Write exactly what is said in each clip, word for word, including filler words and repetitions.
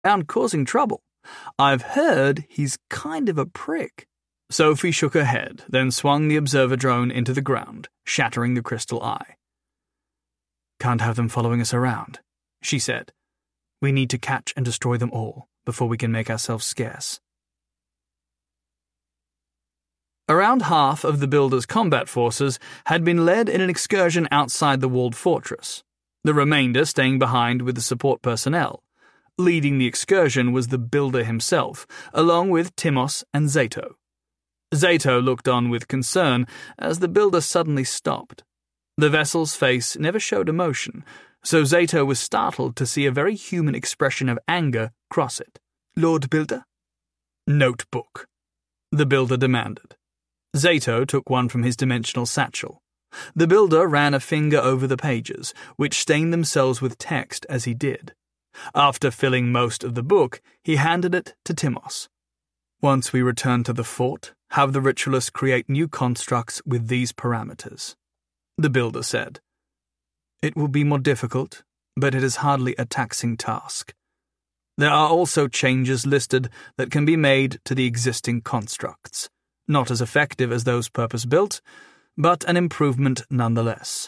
and causing trouble. I've heard he's kind of a prick." Sophie shook her head, then swung the observer drone into the ground, shattering the crystal eye. "Can't have them following us around," she said. "We need to catch and destroy them all before we can make ourselves scarce." Around half of the Builders' combat forces had been led in an excursion outside the walled fortress, the remainder staying behind with the support personnel. Leading the excursion was the Builder himself, along with Timos and Zato. Zato looked on with concern as the Builder suddenly stopped. The vessel's face never showed emotion, so Zato was startled to see a very human expression of anger cross it. "Lord Builder?" "Notebook," the Builder demanded. Zato took one from his dimensional satchel. The Builder ran a finger over the pages, which stained themselves with text as he did. After filling most of the book, he handed it to Timos. "Once we return to the fort, have the ritualists create new constructs with these parameters," the Builder said. "It will be more difficult, but it is hardly a taxing task. There are also changes listed that can be made to the existing constructs. Not as effective as those purpose-built, but an improvement nonetheless."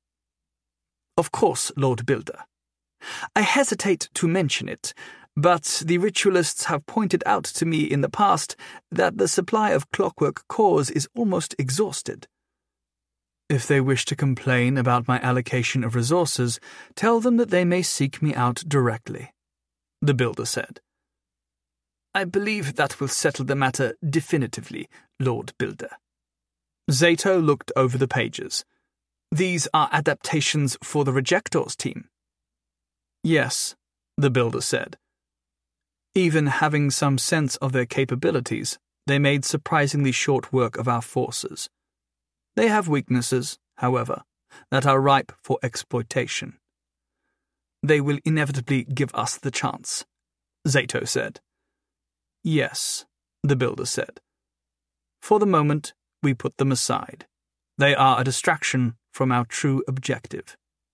"Of course, Lord Builder. I hesitate to mention it, but the ritualists have pointed out to me in the past that the supply of clockwork cores is almost exhausted." "If they wish to complain about my allocation of resources, tell them that they may seek me out directly," the Builder said. "I believe that will settle the matter definitively, Lord Builder." Zato looked over the pages. "These are adaptations for the Rejectors team." "Yes," the Builder said. "Even having some sense of their capabilities, they made surprisingly short work of our forces. They have weaknesses, however, that are ripe for exploitation." "They will inevitably give us the chance," Zato said. "Yes," the Builder said. "For the moment, we put them aside. They are a distraction from our true objective."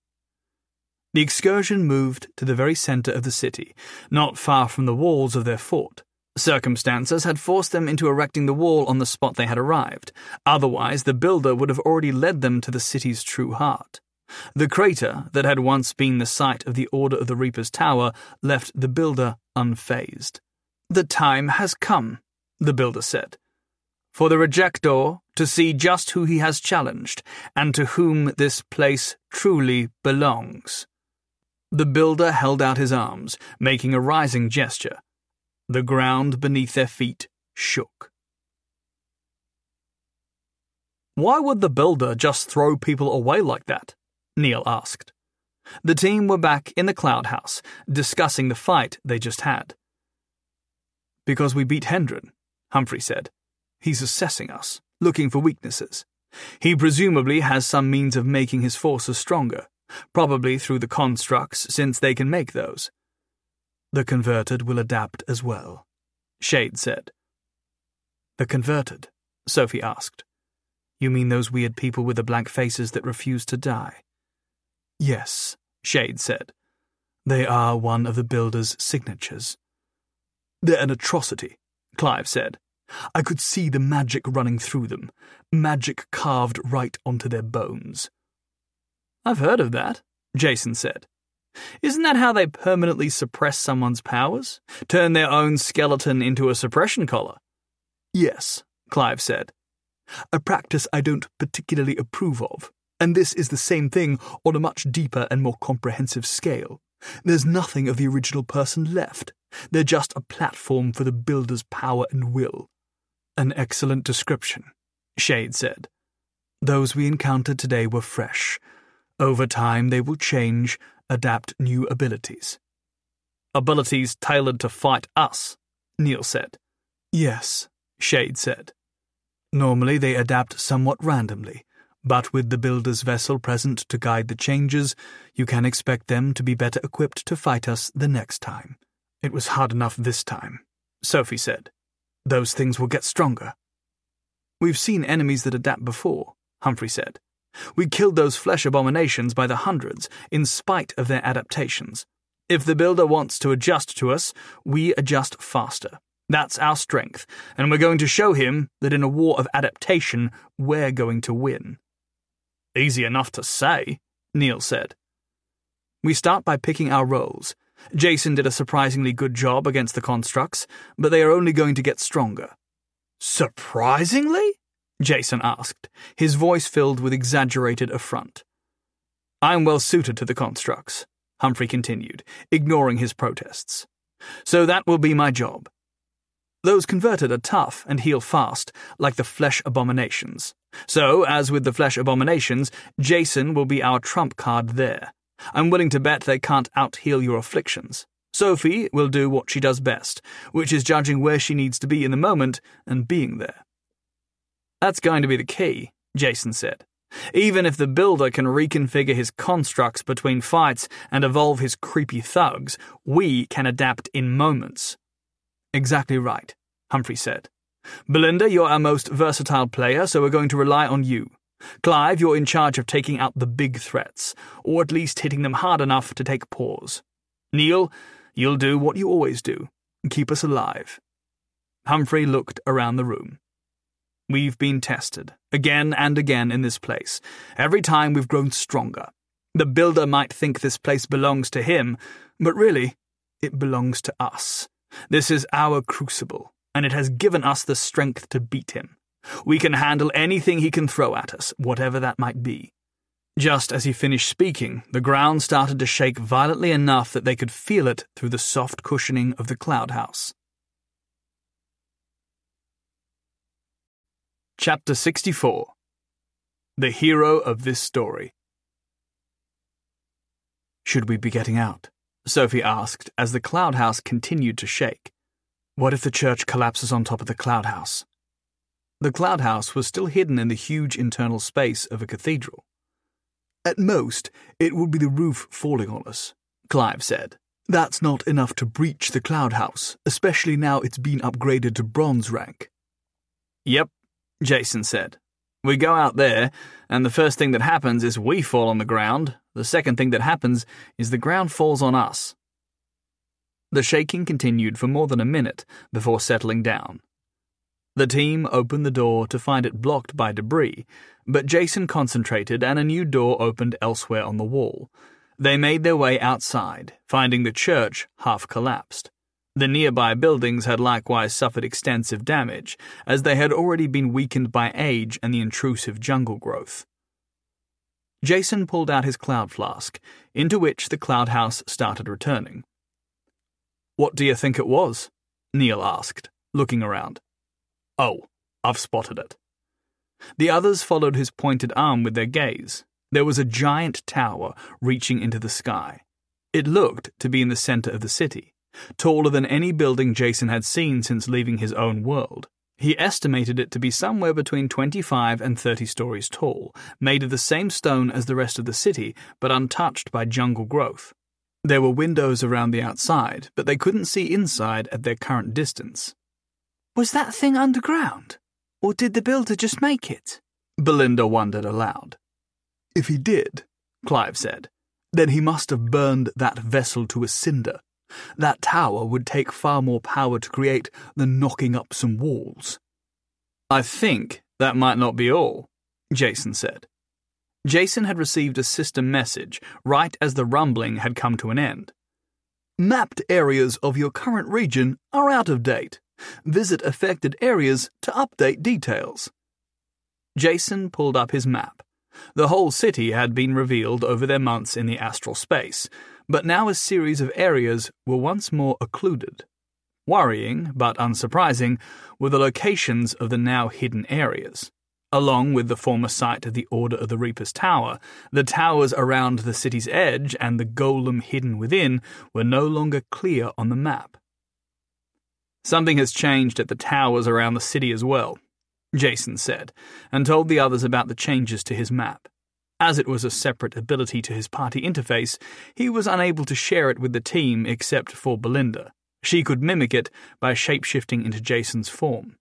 The excursion moved to the very center of the city, not far from the walls of their fort. Circumstances had forced them into erecting the wall on the spot they had arrived. Otherwise, the Builder would have already led them to the city's true heart. The crater that had once been the site of the Order of the Reaper's Tower left the Builder unfazed. "The time has come," the Builder said, "for the Rejector to see just who he has challenged, and to whom this place truly belongs." The Builder held out his arms, making a rising gesture. The ground beneath their feet shook. "Why would the Builder just throw people away like that?" Neil asked. The team were back in the Cloud House, discussing the fight they just had. "Because we beat Hendren," Humphrey said. "He's assessing us, looking for weaknesses. He presumably has some means of making his forces stronger, probably through the constructs, since they can make those." "The converted will adapt as well," Shade said. "The converted?" Sophie asked. "You mean those weird people with the blank faces that refuse to die?" "Yes," Shade said. "They are one of the Builder's signatures." "They're an atrocity," Clive said. "I could see the magic running through them, magic carved right onto their bones." "I've heard of that," Jason said. "Isn't that how they permanently suppress someone's powers? Turn their own skeleton into a suppression collar?" "Yes," Clive said. "A practice I don't particularly approve of, and this is the same thing on a much deeper and more comprehensive scale. There's nothing of the original person left. They're just a platform for the Builder's power and will." "An excellent description," Shade said. "Those we encountered today were fresh. Over time they will change, adapt new abilities." "Abilities tailored to fight us," Neil said. "Yes," Shade said. "Normally they adapt somewhat randomly, but with the Builder's vessel present to guide the changes, you can expect them to be better equipped to fight us the next time." "It was hard enough this time," Sophie said. "Those things will get stronger." "We've seen enemies that adapt before," Humphrey said. "We killed those flesh abominations by the hundreds, in spite of their adaptations. If the builder wants to adjust to us, we adjust faster. That's our strength, and we're going to show him that in a war of adaptation, we're going to win. Easy enough to say, Neil said. We start by picking our roles. Jason did a surprisingly good job against the constructs, but they are only going to get stronger. Surprisingly? Jason asked, his voice filled with exaggerated affront. I'm well suited to the constructs, Humphrey continued, ignoring his protests. So that will be my job. Those converted are tough and heal fast, like the flesh abominations. So, as with the flesh abominations, Jason will be our trump card there. I'm willing to bet they can't out-heal your afflictions. Sophie will do what she does best, which is judging where she needs to be in the moment and being there. That's going to be the key, Jason said. Even if the builder can reconfigure his constructs between fights and evolve his creepy thugs, we can adapt in moments. Exactly right, Humphrey said. Belinda, you're our most versatile player, so we're going to rely on you. Clive, you're in charge of taking out the big threats, or at least hitting them hard enough to take pause. Neil, you'll do what you always do, keep us alive. Humphrey looked around the room. We've been tested, again and again in this place. Every time we've grown stronger. The builder might think this place belongs to him, but really, it belongs to us. This is our crucible, and it has given us the strength to beat him. We can handle anything he can throw at us, whatever that might be. Just as he finished speaking, the ground started to shake violently enough that they could feel it through the soft cushioning of the cloud house. Chapter sixty-four. The hero of this story. Should we be getting out? Sophie asked as the cloud house continued to shake. What if the church collapses on top of the cloud house? The cloud house was still hidden in the huge internal space of a cathedral. At most, it would be the roof falling on us, Clive said. That's not enough to breach the cloud house, especially now it's been upgraded to bronze rank. Yep, Jason said. We go out there, and the first thing that happens is we fall on the ground. The second thing that happens is the ground falls on us. The shaking continued for more than a minute before settling down. The team opened the door to find it blocked by debris, but Jason concentrated and a new door opened elsewhere on the wall. They made their way outside, finding the church half collapsed. The nearby buildings had likewise suffered extensive damage, as they had already been weakened by age and the intrusive jungle growth. Jason pulled out his cloud flask, into which the cloud house started returning. What do you think it was? Neil asked, looking around. Oh, I've spotted it. The others followed his pointed arm with their gaze. There was a giant tower reaching into the sky. It looked to be in the center of the city. Taller than any building Jason had seen since leaving his own world. He estimated it to be somewhere between twenty-five and thirty stories tall, made of the same stone as the rest of the city, but untouched by jungle growth. There were windows around the outside, but they couldn't see inside at their current distance. Was that thing underground? Or did the builder just make it? Belinda wondered aloud. If he did, Clive said, then he must have burned that vessel to a cinder. That tower would take far more power to create than knocking up some walls. I think that might not be all, Jason said. Jason had received a system message right as the rumbling had come to an end. Mapped areas of your current region are out of date. Visit affected areas to update details. Jason pulled up his map. The whole city had been revealed over their months in the astral space, but now a series of areas were once more occluded. Worrying, but unsurprising, were the locations of the now hidden areas. Along with the former site of the Order of the Reaper's Tower, the towers around the city's edge and the golem hidden within were no longer clear on the map. Something has changed at the towers around the city as well, Jason said, and told the others about the changes to his map. As it was a separate ability to his party interface, he was unable to share it with the team except for Belinda. She could mimic it by shape-shifting into Jason's form.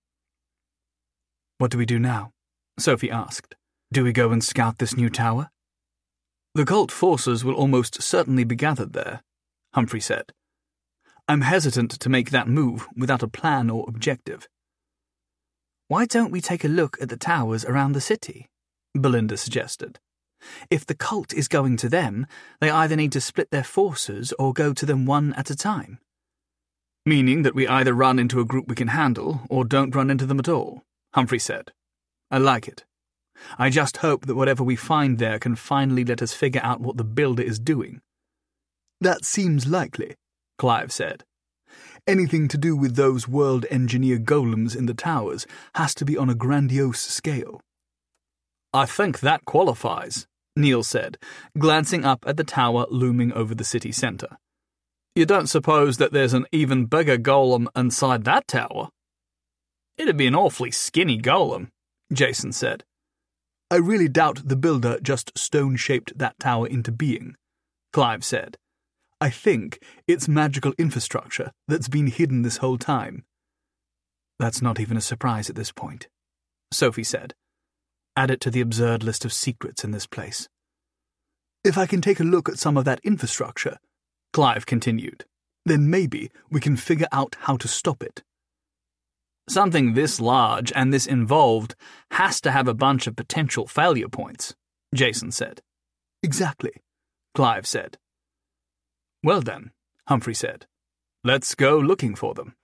What do we do now? Sophie asked. Do we go and scout this new tower? The cult forces will almost certainly be gathered there, Humphrey said. I'm hesitant to make that move without a plan or objective. Why don't we take a look at the towers around the city? Belinda suggested. If the cult is going to them, they either need to split their forces or go to them one at a time. Meaning that we either run into a group we can handle or don't run into them at all, Humphrey said. I like it. I just hope that whatever we find there can finally let us figure out what the Builder is doing. That seems likely, Clive said. Anything to do with those world engineer golems in the towers has to be on a grandiose scale. I think that qualifies, Neil said, glancing up at the tower looming over the city centre. You don't suppose that there's an even bigger golem inside that tower? It'd be an awfully skinny golem, Jason said. I really doubt the Builder just stone-shaped that tower into being, Clive said. I think it's magical infrastructure that's been hidden this whole time. That's not even a surprise at this point, Sophie said. Add it to the absurd list of secrets in this place. If I can take a look at some of that infrastructure, Clive continued, then maybe we can figure out how to stop it. Something this large and this involved has to have a bunch of potential failure points, Jason said. Exactly, Clive said. Well then, Humphrey said, let's go looking for them.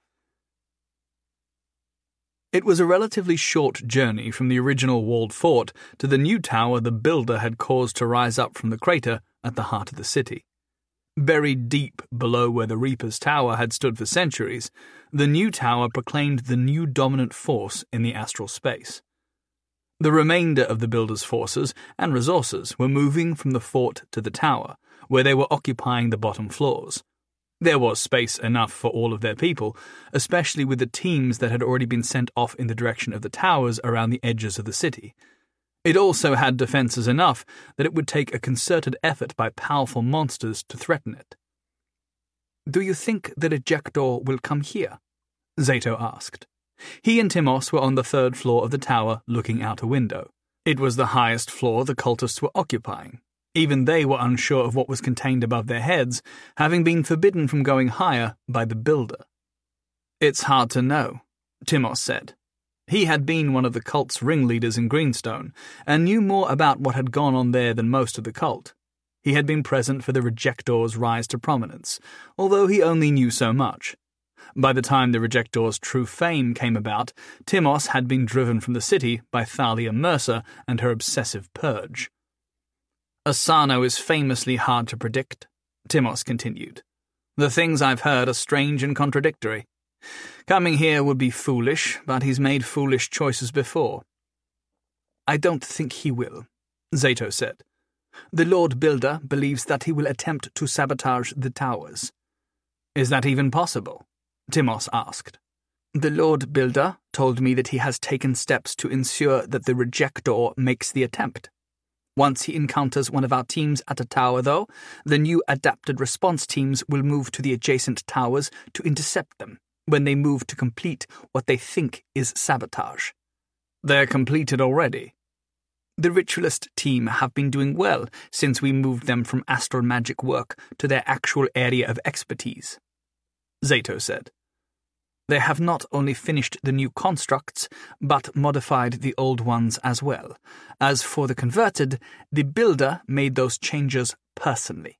It was a relatively short journey from the original walled fort to the new tower the Builder had caused to rise up from the crater at the heart of the city. Buried deep below where the Reaper's tower had stood for centuries, the new tower proclaimed the new dominant force in the astral space. The remainder of the Builder's forces and resources were moving from the fort to the tower, where they were occupying the bottom floors. There was space enough for all of their people, especially with the teams that had already been sent off in the direction of the towers around the edges of the city. It also had defences enough that it would take a concerted effort by powerful monsters to threaten it. Do you think the Rejector will come here? Zato asked. He and Timos were on the third floor of the tower looking out a window. It was the highest floor the cultists were occupying. Even they were unsure of what was contained above their heads, having been forbidden from going higher by the Builder. It's hard to know, Timos said. He had been one of the cult's ringleaders in Greenstone, and knew more about what had gone on there than most of the cult. He had been present for the Rejector's rise to prominence, although he only knew so much. By the time the Rejector's true fame came about, Timos had been driven from the city by Thalia Mercer and her obsessive purge. Asano is famously hard to predict, Timos continued. The things I've heard are strange and contradictory. Coming here would be foolish, but he's made foolish choices before. I don't think he will, Zato said. The Lord Builder believes that he will attempt to sabotage the towers. Is that even possible? Timos asked. The Lord Builder told me that he has taken steps to ensure that the Rejector makes the attempt. Once he encounters one of our teams at a tower, though, the new adapted response teams will move to the adjacent towers to intercept them when they move to complete what they think is sabotage. They're completed already. The Ritualist team have been doing well since we moved them from astral magic work to their actual area of expertise, Zato said. They have not only finished the new constructs, but modified the old ones as well. As for the converted, the Builder made those changes personally.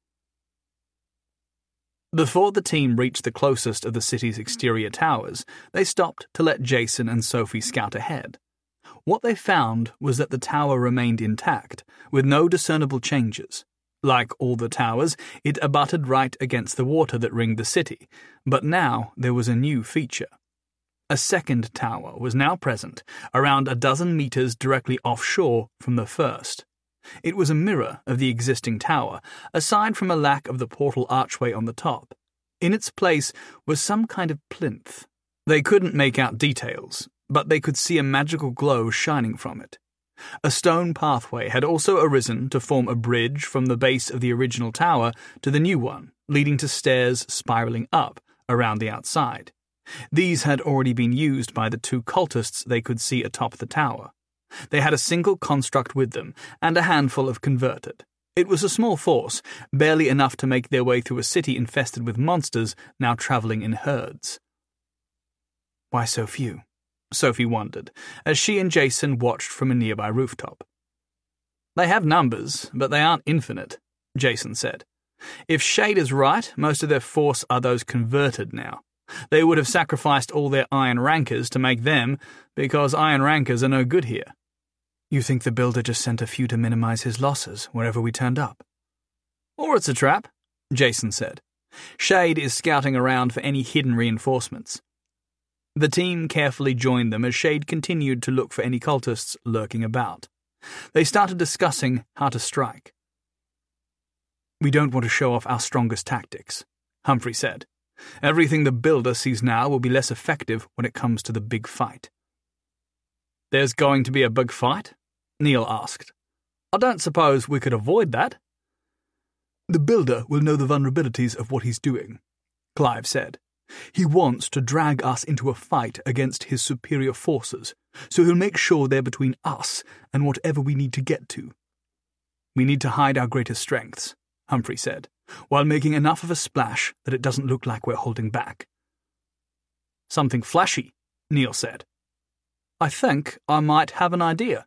Before the team reached the closest of the city's exterior towers, they stopped to let Jason and Sophie scout ahead. What they found was that the tower remained intact, with no discernible changes. Like all the towers, it abutted right against the water that ringed the city, but now there was a new feature. A second tower was now present, around a dozen meters directly offshore from the first. It was a mirror of the existing tower, aside from a lack of the portal archway on the top. In its place was some kind of plinth. They couldn't make out details, but they could see a magical glow shining from it. A stone pathway had also arisen to form a bridge from the base of the original tower to the new one, leading to stairs spiraling up around the outside. These had already been used by the two cultists they could see atop the tower. They had a single construct with them, and a handful of converted. It was a small force, barely enough to make their way through a city infested with monsters now travelling in herds. Why so few? Sophie wondered, as she and Jason watched from a nearby rooftop. They have numbers, but they aren't infinite, Jason said. If Shade is right, most of their force are those converted now. They would have sacrificed all their Iron Rankers to make them, because Iron Rankers are no good here. You think the Builder just sent a few to minimize his losses wherever we turned up? Or it's a trap, Jason said. Shade is scouting around for any hidden reinforcements. The team carefully joined them as Shade continued to look for any cultists lurking about. They started discussing how to strike. We don't want to show off our strongest tactics, Humphrey said. Everything the Builder sees now will be less effective when it comes to the big fight. There's going to be a big fight? Neil asked. I don't suppose we could avoid that. The Builder will know the vulnerabilities of what he's doing, Clive said. He wants to drag us into a fight against his superior forces, so he'll make sure they're between us and whatever we need to get to. We need to hide our greatest strengths, Humphrey said, while making enough of a splash that it doesn't look like we're holding back. Something flashy, Neil said. I think I might have an idea.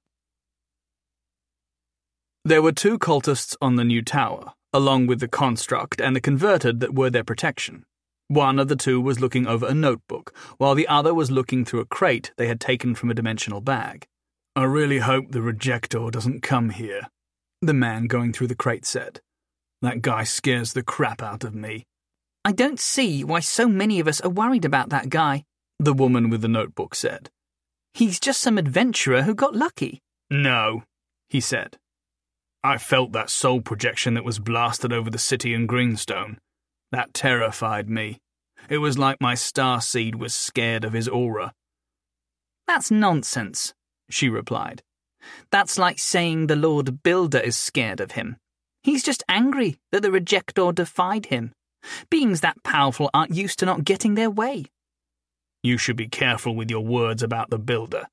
There were two cultists on the new tower, along with the construct and the converted that were their protection. One of the two was looking over a notebook, while the other was looking through a crate they had taken from a dimensional bag. I really hope the Rejector doesn't come here, the man going through the crate said. That guy scares the crap out of me. I don't see why so many of us are worried about that guy, the woman with the notebook said. He's just some adventurer who got lucky. No, he said. I felt that soul projection that was blasted over the city in Greenstone. That terrified me. It was like my starseed was scared of his aura. That's nonsense, she replied. That's like saying the Lord Builder is scared of him. He's just angry that the Rejector defied him. Beings that powerful aren't used to not getting their way. You should be careful with your words about the Builder.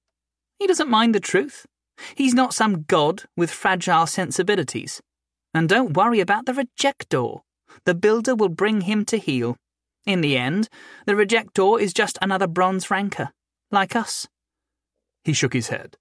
He doesn't mind the truth. He's not some god with fragile sensibilities. And don't worry about the Rejector. The Builder will bring him to heel. In the end, the Rejector is just another bronze ranker, like us. He shook his head.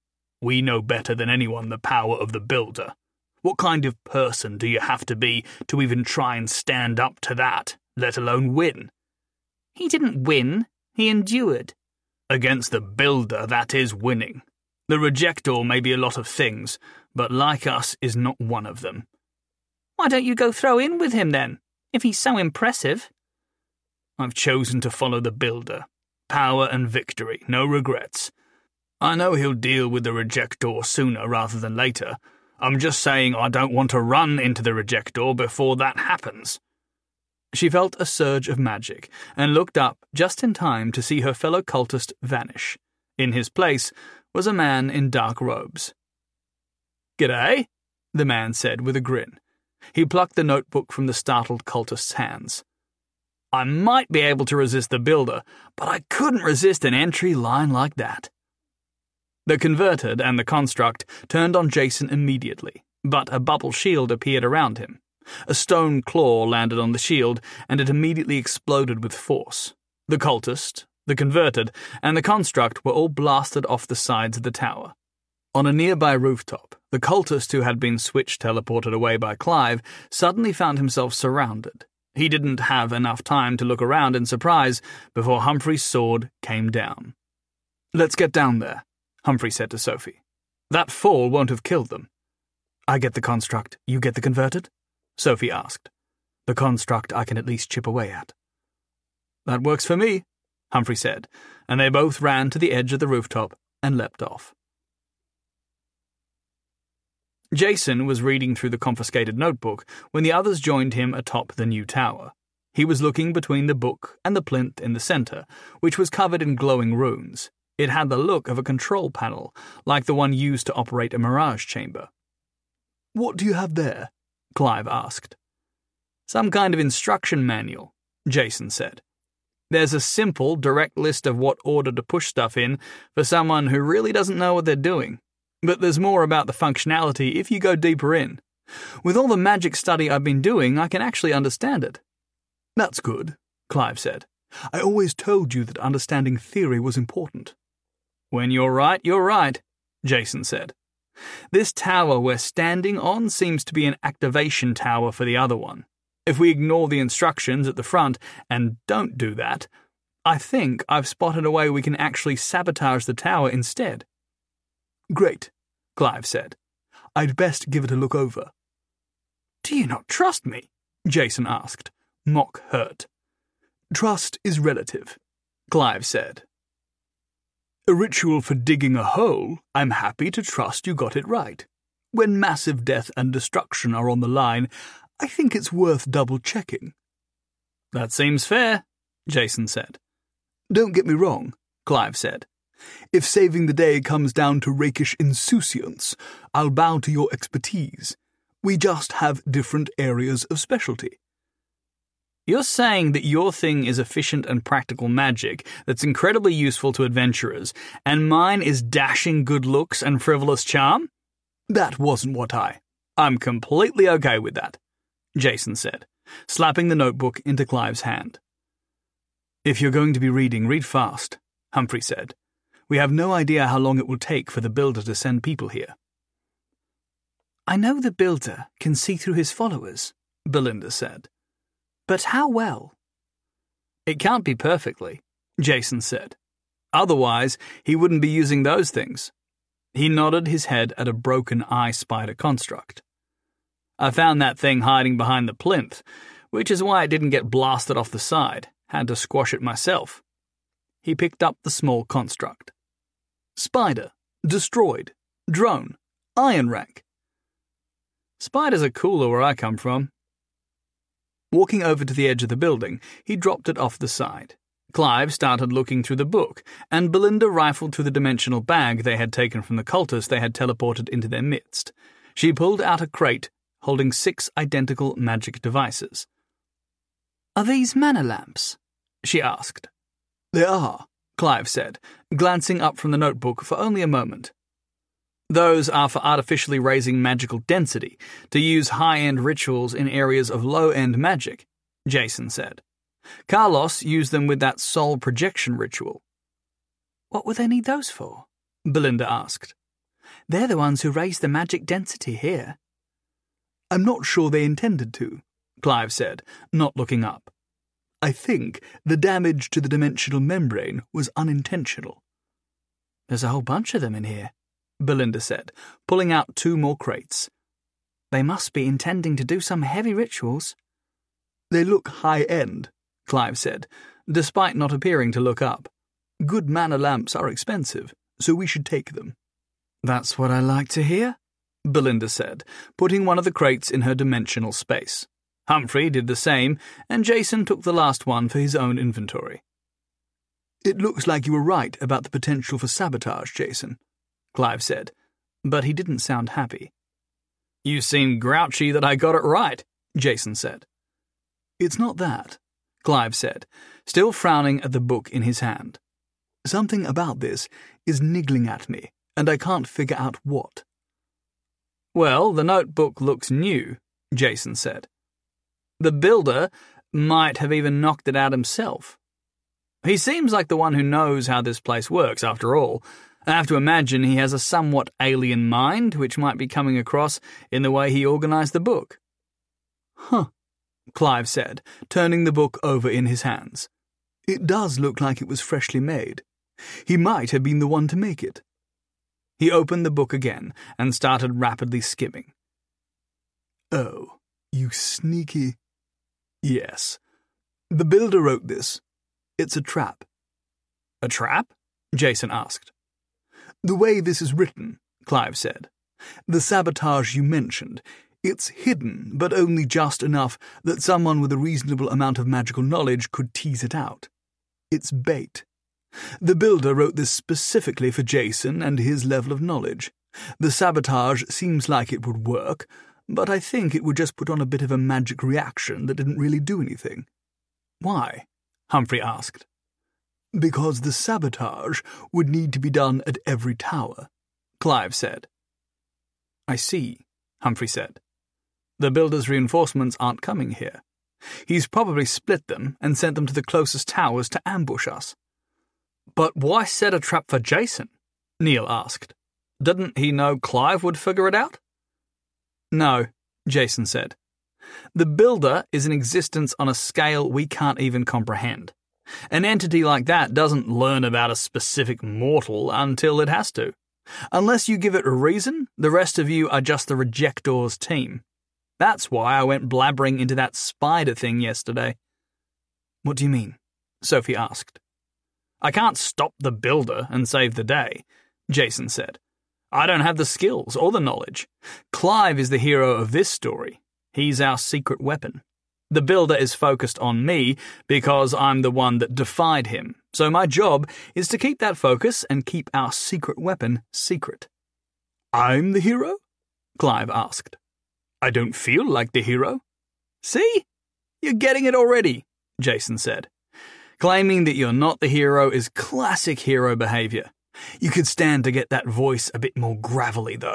We know better than anyone the power of the Builder. What kind of person do you have to be to even try and stand up to that, let alone win? He didn't win, he endured. Against the Builder, that is winning. The Rejector may be a lot of things, but like us is not one of them. Why don't you go throw in with him then, if he's so impressive? I've chosen to follow the Builder. Power and victory, no regrets. I know he'll deal with the Rejector sooner rather than later. I'm just saying I don't want to run into the Rejector before that happens. She felt a surge of magic and looked up just in time to see her fellow cultist vanish. In his place was a man in dark robes. G'day, the man said with a grin. He plucked the notebook from the startled cultist's hands. I might be able to resist the Builder, but I couldn't resist an entry line like that. The converted and the construct turned on Jason immediately, but a bubble shield appeared around him. A stone claw landed on the shield, and it immediately exploded with force. The cultist, the converted, and the construct were all blasted off the sides of the tower. On a nearby rooftop, the cultist who had been switch teleported away by Clive suddenly found himself surrounded. He didn't have enough time to look around in surprise before Humphrey's sword came down. Let's get down there, Humphrey said to Sophie. That fall won't have killed them. I get the construct, you get the converted? Sophie asked. The construct I can at least chip away at. That works for me, Humphrey said, and they both ran to the edge of the rooftop and leapt off. Jason was reading through the confiscated notebook when the others joined him atop the new tower. He was looking between the book and the plinth in the centre, which was covered in glowing runes. It had the look of a control panel, like the one used to operate a mirage chamber. What do you have there? Clive asked. Some kind of instruction manual, Jason said. There's a simple, direct list of what order to push stuff in for someone who really doesn't know what they're doing. But there's more about the functionality if you go deeper in. With all the magic study I've been doing, I can actually understand it. That's good, Clive said. I always told you that understanding theory was important. When you're right, you're right, Jason said. This tower we're standing on seems to be an activation tower for the other one. If we ignore the instructions at the front and don't do that, I think I've spotted a way we can actually sabotage the tower instead. Great, Clive said. I'd best give it a look over. Do you not trust me? Jason asked, mock hurt. Trust is relative, Clive said. A ritual for digging a hole, I'm happy to trust you got it right. When massive death and destruction are on the line, I think it's worth double-checking. That seems fair, Jason said. Don't get me wrong, Clive said. If saving the day comes down to rakish insouciance, I'll bow to your expertise. We just have different areas of specialty. You're saying that your thing is efficient and practical magic that's incredibly useful to adventurers, and mine is dashing good looks and frivolous charm? That wasn't what I... I'm completely okay with that, Jason said, slapping the notebook into Clive's hand. If you're going to be reading, read fast, Humphrey said. We have no idea how long it will take for the Builder to send people here. I know the Builder can see through his followers, Belinda said. But how well? It can't be perfectly, Jason said. Otherwise, he wouldn't be using those things. He nodded his head at a broken eye spider construct. I found that thing hiding behind the plinth, which is why it didn't get blasted off the side. Had to squash it myself. He picked up the small construct. Spider, destroyed, drone, iron rank. Spiders are cooler where I come from. Walking over to the edge of the building, he dropped it off the side. Clive started looking through the book, and Belinda rifled through the dimensional bag they had taken from the cultist they had teleported into their midst. She pulled out a crate holding six identical magic devices. Are these mana lamps? She asked. They are, Clive said, glancing up from the notebook for only a moment. Those are for artificially raising magical density, to use high-end rituals in areas of low-end magic, Jason said. Carlos used them with that soul projection ritual. What would they need those for? Belinda asked. They're the ones who raise the magic density here. I'm not sure they intended to, Clive said, not looking up. I think the damage to the dimensional membrane was unintentional. There's a whole bunch of them in here, Belinda said, pulling out two more crates. They must be intending to do some heavy rituals. They look high-end, Clive said, despite not appearing to look up. Good mana lamps are expensive, so we should take them. That's what I like to hear, Belinda said, putting one of the crates in her dimensional space. Humphrey did the same, and Jason took the last one for his own inventory. It looks like you were right about the potential for sabotage, Jason, Clive said, but he didn't sound happy. You seem grouchy that I got it right, Jason said. It's not that, Clive said, still frowning at the book in his hand. Something about this is niggling at me, and I can't figure out what. Well, the notebook looks new, Jason said. The Builder might have even knocked it out himself. He seems like the one who knows how this place works, after all. I have to imagine he has a somewhat alien mind, which might be coming across in the way he organized the book. Huh, Clive said, turning the book over in his hands. It does look like it was freshly made. He might have been the one to make it. He opened the book again and started rapidly skimming. Oh, you sneaky... Yes. The Builder wrote this. It's a trap. A trap? Jason asked. The way this is written, Clive said. The sabotage you mentioned, it's hidden, but only just enough that someone with a reasonable amount of magical knowledge could tease it out. It's bait. The Builder wrote this specifically for Jason and his level of knowledge. The sabotage seems like it would work, but I think it would just put on a bit of a magic reaction that didn't really do anything. Why? Humphrey asked. Because the sabotage would need to be done at every tower, Clive said. I see, Humphrey said. The Builder's reinforcements aren't coming here. He's probably split them and sent them to the closest towers to ambush us. But why set a trap for Jason? Neil asked. Didn't he know Clive would figure it out? No, Jason said. The Builder is in existence on a scale we can't even comprehend. An entity like that doesn't learn about a specific mortal until it has to. Unless you give it a reason, the rest of you are just the Rejectors team. That's why I went blabbering into that spider thing yesterday. What do you mean? Sophie asked. I can't stop the Builder and save the day, Jason said. I don't have the skills or the knowledge. Clive is the hero of this story. He's our secret weapon. The Builder is focused on me because I'm the one that defied him, so my job is to keep that focus and keep our secret weapon secret. I'm the hero? Clive asked. I don't feel like the hero. See? You're getting it already, Jason said. Claiming that you're not the hero is classic hero behavior. You could stand to get that voice a bit more gravelly, though.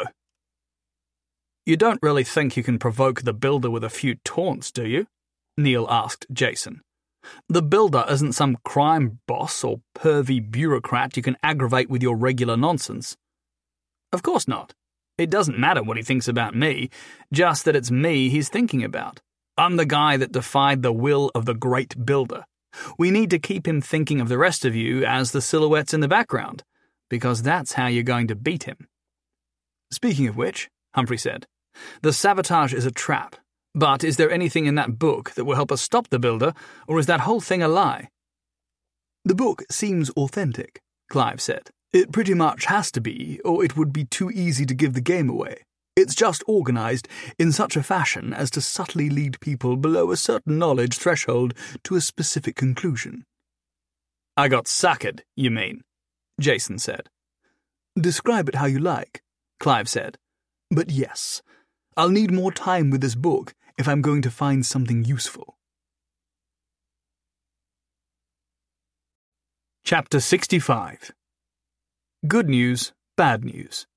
You don't really think you can provoke the Builder with a few taunts, do you? Neil asked Jason. The Builder isn't some crime boss or pervy bureaucrat you can aggravate with your regular nonsense. Of course not. It doesn't matter what he thinks about me, just that it's me he's thinking about. I'm the guy that defied the will of the great Builder. We need to keep him thinking of the rest of you as the silhouettes in the background, because that's how you're going to beat him. Speaking of which, Humphrey said, the sabotage is a trap, but is there anything in that book that will help us stop the Builder, or is that whole thing a lie? The book seems authentic, Clive said. It pretty much has to be, or it would be too easy to give the game away. It's just organised in such a fashion as to subtly lead people below a certain knowledge threshold to a specific conclusion. I got suckered, you mean? Jason said. Describe it how you like, Clive said. But yes, I'll need more time with this book if I'm going to find something useful. Chapter sixty-five. Good news, bad news.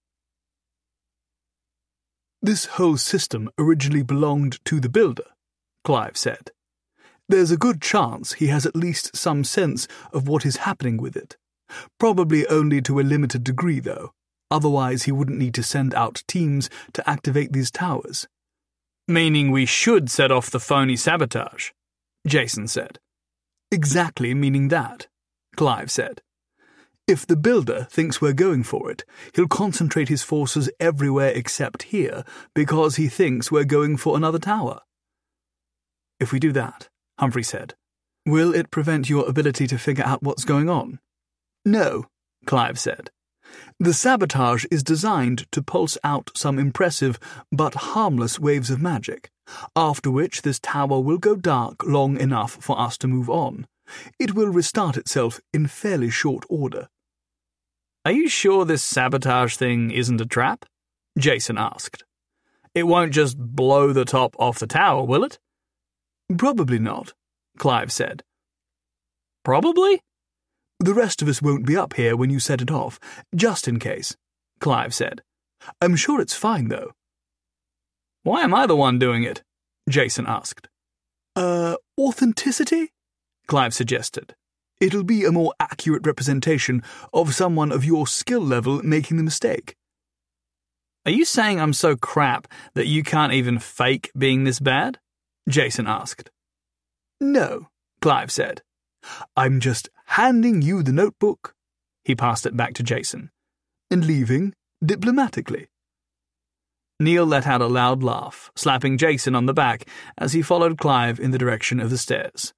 This whole system originally belonged to the Builder, Clive said. There's a good chance he has at least some sense of what is happening with it. Probably only to a limited degree, though. Otherwise he wouldn't need to send out teams to activate these towers. Meaning we should set off the phony sabotage, Jason said. Exactly meaning that, Clive said. If the Builder thinks we're going for it, he'll concentrate his forces everywhere except here because he thinks we're going for another tower. If we do that, Humphrey said, will it prevent your ability to figure out what's going on? No, Clive said. The sabotage is designed to pulse out some impressive but harmless waves of magic, after which this tower will go dark long enough for us to move on. It will restart itself in fairly short order. Are you sure this sabotage thing isn't a trap? Jason asked. It won't just blow the top off the tower, will it? Probably not, Clive said. Probably? The rest of us won't be up here when you set it off, just in case, Clive said. I'm sure it's fine, though. Why am I the one doing it? Jason asked. Uh, authenticity? Clive suggested. It'll be a more accurate representation of someone of your skill level making the mistake. Are you saying I'm so crap that you can't even fake being this bad? Jason asked. No, Clive said. I'm just handing you the notebook, he passed it back to Jason, and leaving diplomatically. Neil let out a loud laugh, slapping Jason on the back as he followed Clive in the direction of the stairs.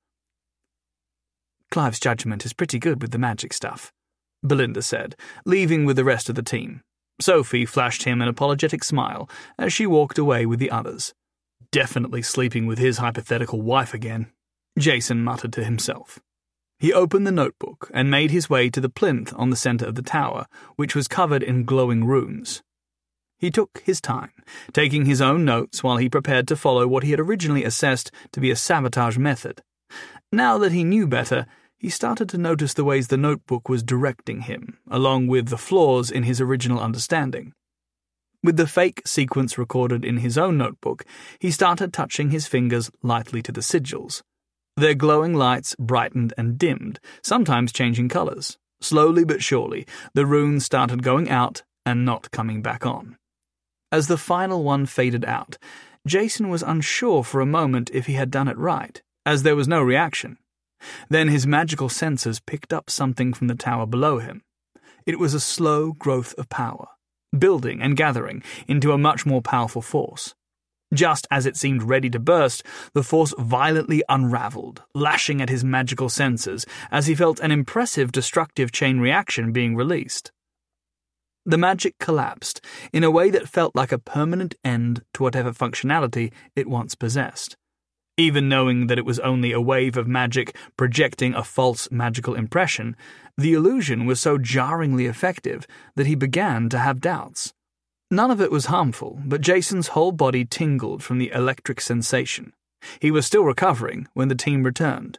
Clive's judgment is pretty good with the magic stuff, Belinda said, leaving with the rest of the team. Sophie flashed him an apologetic smile as she walked away with the others. Definitely sleeping with his hypothetical wife again, Jason muttered to himself. He opened the notebook and made his way to the plinth on the centre of the tower, which was covered in glowing runes. He took his time, taking his own notes while he prepared to follow what he had originally assessed to be a sabotage method. Now that he knew better, he started to notice the ways the notebook was directing him, along with the flaws in his original understanding. With the fake sequence recorded in his own notebook, he started touching his fingers lightly to the sigils. Their glowing lights brightened and dimmed, sometimes changing colours. Slowly but surely, the runes started going out and not coming back on. As the final one faded out, Jason was unsure for a moment if he had done it right, as there was no reaction. Then his magical senses picked up something from the tower below him. It was a slow growth of power, building and gathering into a much more powerful force. Just as it seemed ready to burst, the force violently unraveled, lashing at his magical senses as he felt an impressive destructive chain reaction being released. The magic collapsed in a way that felt like a permanent end to whatever functionality it once possessed. Even knowing that it was only a wave of magic projecting a false magical impression, the illusion was so jarringly effective that he began to have doubts. None of it was harmful, but Jason's whole body tingled from the electric sensation. He was still recovering when the team returned.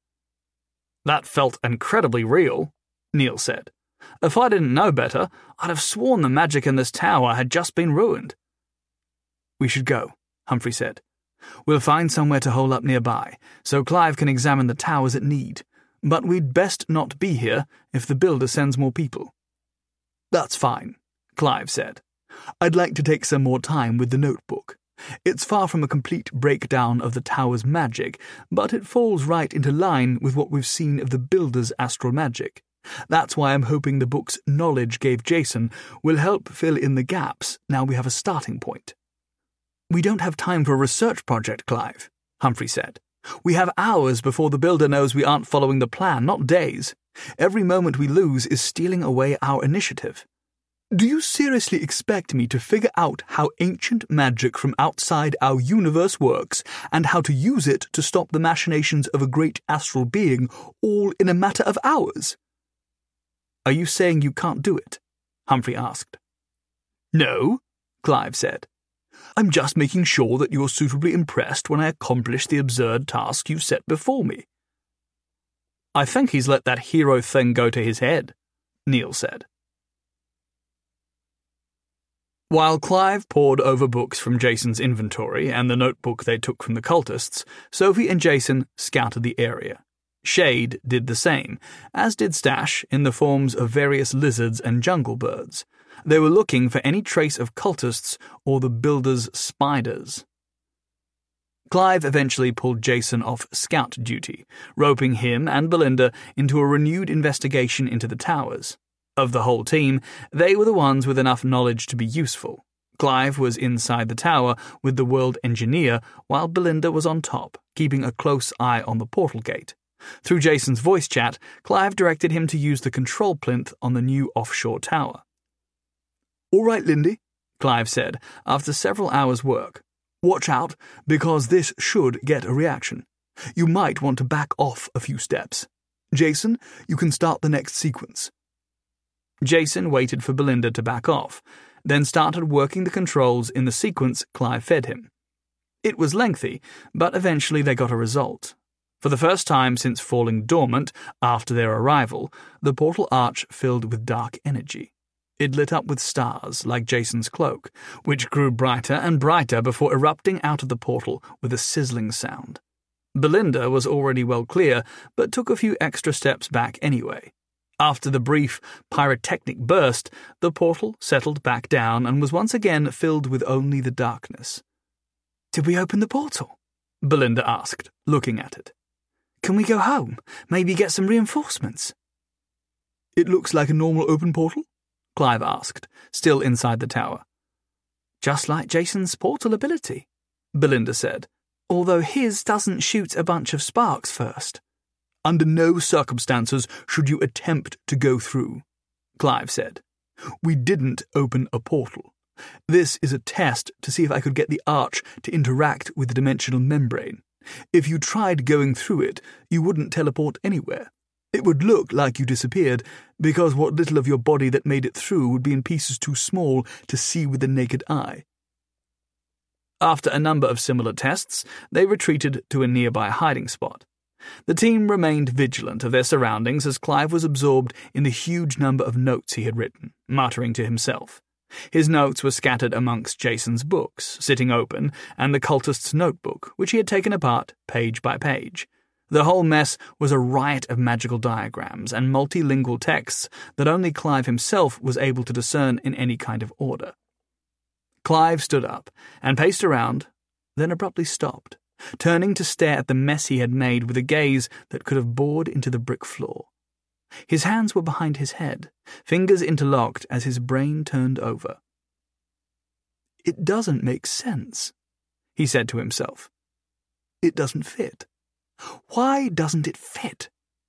"That felt incredibly real," Neil said. "If I didn't know better, I'd have sworn the magic in this tower had just been ruined." "We should go," Humphrey said. "We'll find somewhere to hole up nearby, so Clive can examine the towers at need. But we'd best not be here if the builder sends more people." "That's fine," Clive said. "I'd like to take some more time with the notebook. It's far from a complete breakdown of the tower's magic, but it falls right into line with what we've seen of the builder's astral magic. That's why I'm hoping the book's knowledge gave Jason will help fill in the gaps now we have a starting point." "We don't have time for a research project, Clive," Humphrey said. "We have hours before the builder knows we aren't following the plan, not days. Every moment we lose is stealing away our initiative." "Do you seriously expect me to figure out how ancient magic from outside our universe works and how to use it to stop the machinations of a great astral being all in a matter of hours?" "Are you saying you can't do it?" Humphrey asked. "No," Clive said. "I'm just making sure that you're suitably impressed when I accomplish the absurd task you've set before me." "I think he's let that hero thing go to his head," Neil said. While Clive pored over books from Jason's inventory and the notebook they took from the cultists, Sophie and Jason scouted the area. Shade did the same, as did Stash in the forms of various lizards and jungle birds. They were looking for any trace of cultists or the builder's spiders. Clive eventually pulled Jason off scout duty, roping him and Belinda into a renewed investigation into the towers. Of the whole team, they were the ones with enough knowledge to be useful. Clive was inside the tower with the world engineer, while Belinda was on top, keeping a close eye on the portal gate. Through Jason's voice chat, Clive directed him to use the control plinth on the new offshore tower. "All right, Lindy," Clive said, after several hours' work. "Watch out, because this should get a reaction. You might want to back off a few steps. Jason, you can start the next sequence." Jason waited for Belinda to back off, then started working the controls in the sequence Clive fed him. It was lengthy, but eventually they got a result. For the first time since falling dormant after their arrival, the portal arch filled with dark energy. It lit up with stars, like Jason's cloak, which grew brighter and brighter before erupting out of the portal with a sizzling sound. Belinda was already well clear, but took a few extra steps back anyway. After the brief pyrotechnic burst, the portal settled back down and was once again filled with only the darkness. "Did we open the portal?" Belinda asked, looking at it. "Can we go home? Maybe get some reinforcements?" "It looks like a normal open portal?" Clive asked, still inside the tower. "Just like Jason's portal ability," Belinda said, "although his doesn't shoot a bunch of sparks first." "Under no circumstances should you attempt to go through," Clive said. "We didn't open a portal. This is a test to see if I could get the arch to interact with the dimensional membrane. If you tried going through it, you wouldn't teleport anywhere. It would look like you disappeared, because what little of your body that made it through would be in pieces too small to see with the naked eye." After a number of similar tests, they retreated to a nearby hiding spot. The team remained vigilant of their surroundings as Clive was absorbed in the huge number of notes he had written, muttering to himself. His notes were scattered amongst Jason's books, sitting open, and the cultist's notebook, which he had taken apart page by page. The whole mess was a riot of magical diagrams and multilingual texts that only Clive himself was able to discern in any kind of order. Clive stood up and paced around, then abruptly stopped, turning to stare at the mess he had made with a gaze that could have bored into the brick floor. His hands were behind his head, fingers interlocked as his brain turned over. "It doesn't make sense," he said to himself. "It doesn't fit. Why doesn't it fit?"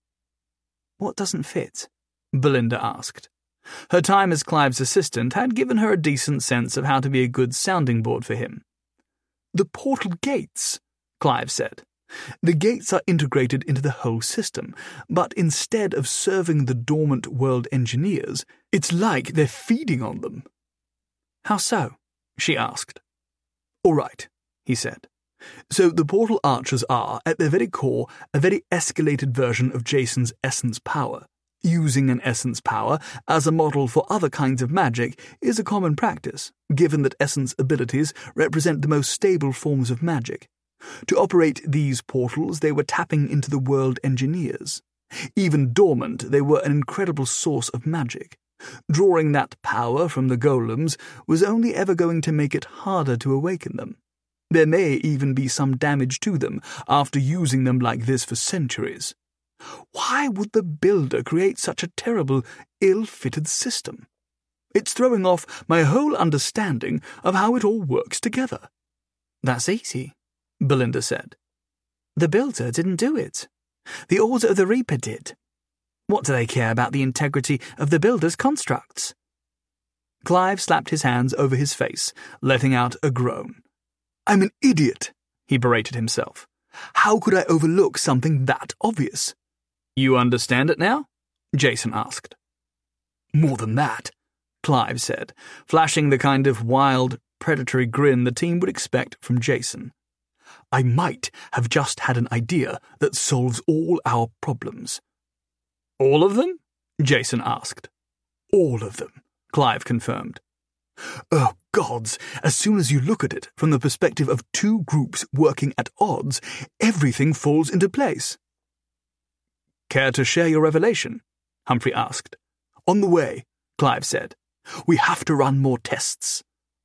"What doesn't fit?" Belinda asked. Her time as Clive's assistant had given her a decent sense of how to be a good sounding board for him. "The portal gates," Clive said. "The gates are integrated into the whole system, but instead of serving the dormant world engineers, it's like they're feeding on them." "How so?" she asked. "All right," he said. "So the portal archers are, at their very core, a very escalated version of Jason's essence power. Using an essence power as a model for other kinds of magic is a common practice, given that essence abilities represent the most stable forms of magic. To operate these portals, they were tapping into the world engineers. Even dormant, they were an incredible source of magic. Drawing that power from the golems was only ever going to make it harder to awaken them. There may even be some damage to them after using them like this for centuries. Why would the builder create such a terrible, ill-fitted system? It's throwing off my whole understanding of how it all works together." "That's easy," Belinda said. "The builder didn't do it. The Order of the Reaper did. What do they care about the integrity of the builder's constructs?" Clive slapped his hands over his face, letting out a groan. "I'm an idiot," he berated himself. "How could I overlook something that obvious?" "You understand it now?" Jason asked. "More than that," Clive said, flashing the kind of wild, predatory grin the team would expect from Jason. "I might have just had an idea that solves all our problems." "All of them?" Jason asked. "All of them," Clive confirmed. "Oh, gods, as soon as you look at it from the perspective of two groups working at odds, everything falls into place." "Care to share your revelation?" Humphrey asked. "On the way," Clive said. "We have to run more tests."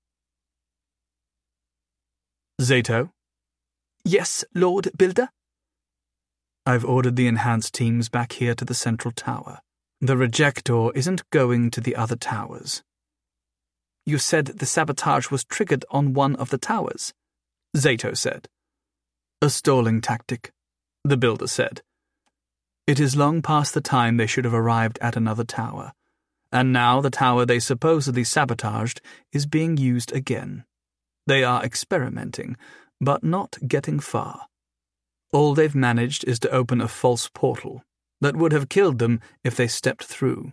Zato? "Yes, Lord Builder?" "I've ordered the enhanced teams back here to the central tower. The rejector isn't going to the other towers." "You said the sabotage was triggered on one of the towers," Zato said. "A stalling tactic," the builder said. "It is long past the time they should have arrived at another tower, and now the tower they supposedly sabotaged is being used again. They are experimenting, but not getting far. All they've managed is to open a false portal that would have killed them if they stepped through."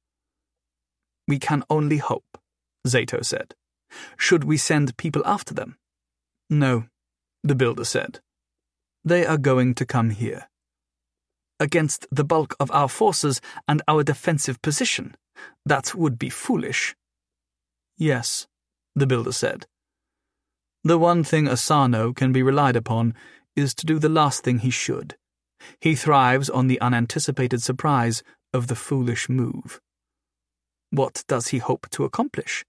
"We can only hope," Zato said. "Should we send people after them?" "No," the builder said. "They are going to come here." "Against the bulk of our forces and our defensive position? That would be foolish." "Yes," the builder said. "The one thing Asano can be relied upon is to do the last thing he should. He thrives on the unanticipated surprise of the foolish move." "What does he hope to accomplish?"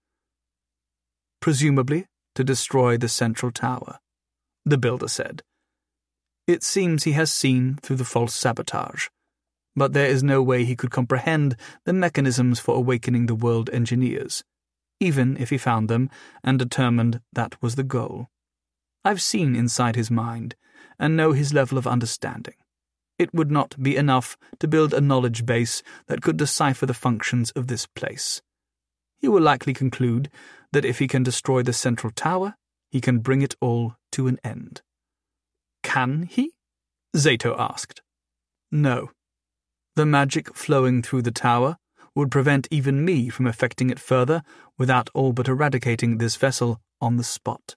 "Presumably to destroy the central tower," the builder said. "It seems he has seen through the false sabotage, but there is no way he could comprehend the mechanisms for awakening the world engineers, even if he found them and determined that was the goal. I've seen inside his mind and know his level of understanding. It would not be enough to build a knowledge base that could decipher the functions of this place. He will likely conclude that if he can destroy the central tower, he can bring it all to an end." "Can he?" Zato asked. "No. The magic flowing through the tower would prevent even me from affecting it further without all but eradicating this vessel on the spot."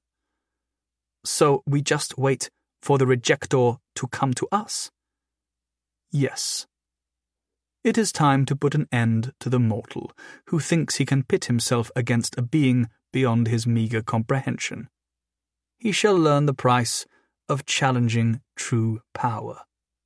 "So we just wait for the rejector to come to us?" "Yes." It is time to put an end to the mortal who thinks he can pit himself against a being beyond his meagre comprehension. He shall learn the price of challenging true power.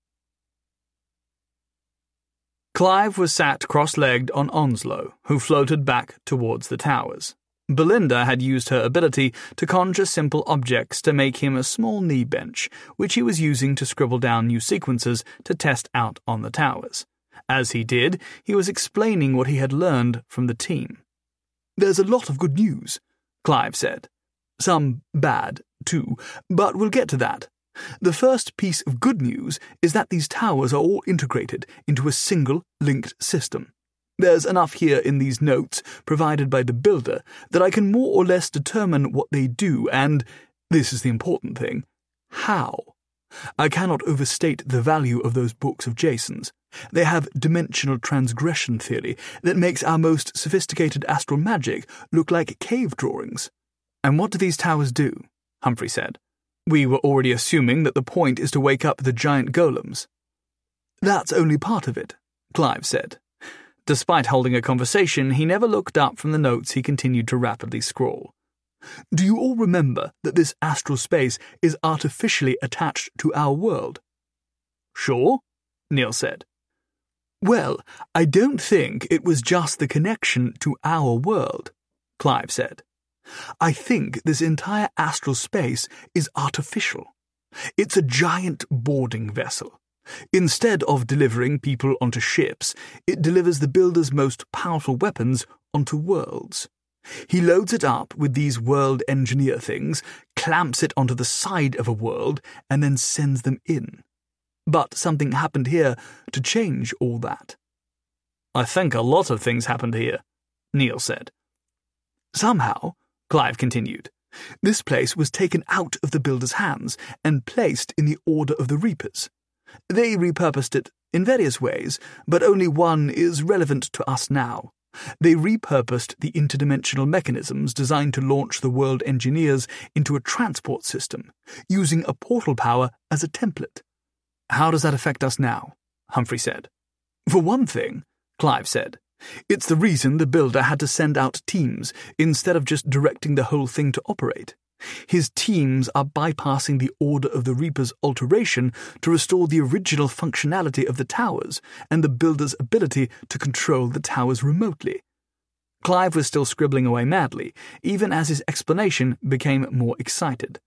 Clive was sat cross-legged on Onslow, who floated back towards the towers. Belinda had used her ability to conjure simple objects to make him a small knee bench, which he was using to scribble down new sequences to test out on the towers. As he did, he was explaining what he had learned from the team. "There's a lot of good news," Clive said. "Some bad, too, but we'll get to that. The first piece of good news is that these towers are all integrated into a single, linked system. There's enough here in these notes provided by the builder that I can more or less determine what they do and, this is the important thing, how. I cannot overstate the value of those books of Jason's. They have dimensional transgression theory that makes our most sophisticated astral magic look like cave drawings." "And what do these towers do?" Humphrey said. "We were already assuming that the point is to wake up the giant golems." "That's only part of it," Clive said. Despite holding a conversation, he never looked up from the notes he continued to rapidly scrawl. "Do you all remember that this astral space is artificially attached to our world?" "Sure," Neil said. "Well, I don't think it was just the connection to our world," Clive said. "I think this entire astral space is artificial. It's a giant boarding vessel. Instead of delivering people onto ships, it delivers the builder's most powerful weapons onto worlds. He loads it up with these world engineer things, clamps it onto the side of a world, and then sends them in. But something happened here to change all that." "I think a lot of things happened here," Neil said. "Somehow," Clive continued, "this place was taken out of the builder's hands and placed in the Order of the Reapers. They repurposed it in various ways, but only one is relevant to us now. They repurposed the interdimensional mechanisms designed to launch the world engineers into a transport system, using a portal power as a template." "How does that affect us now?" Humphrey said. "For one thing," Clive said, "it's the reason the builder had to send out teams instead of just directing the whole thing to operate. His teams are bypassing the Order of the Reapers' alteration to restore the original functionality of the towers and the builder's ability to control the towers remotely." Clive was still scribbling away madly, even as his explanation became more excited.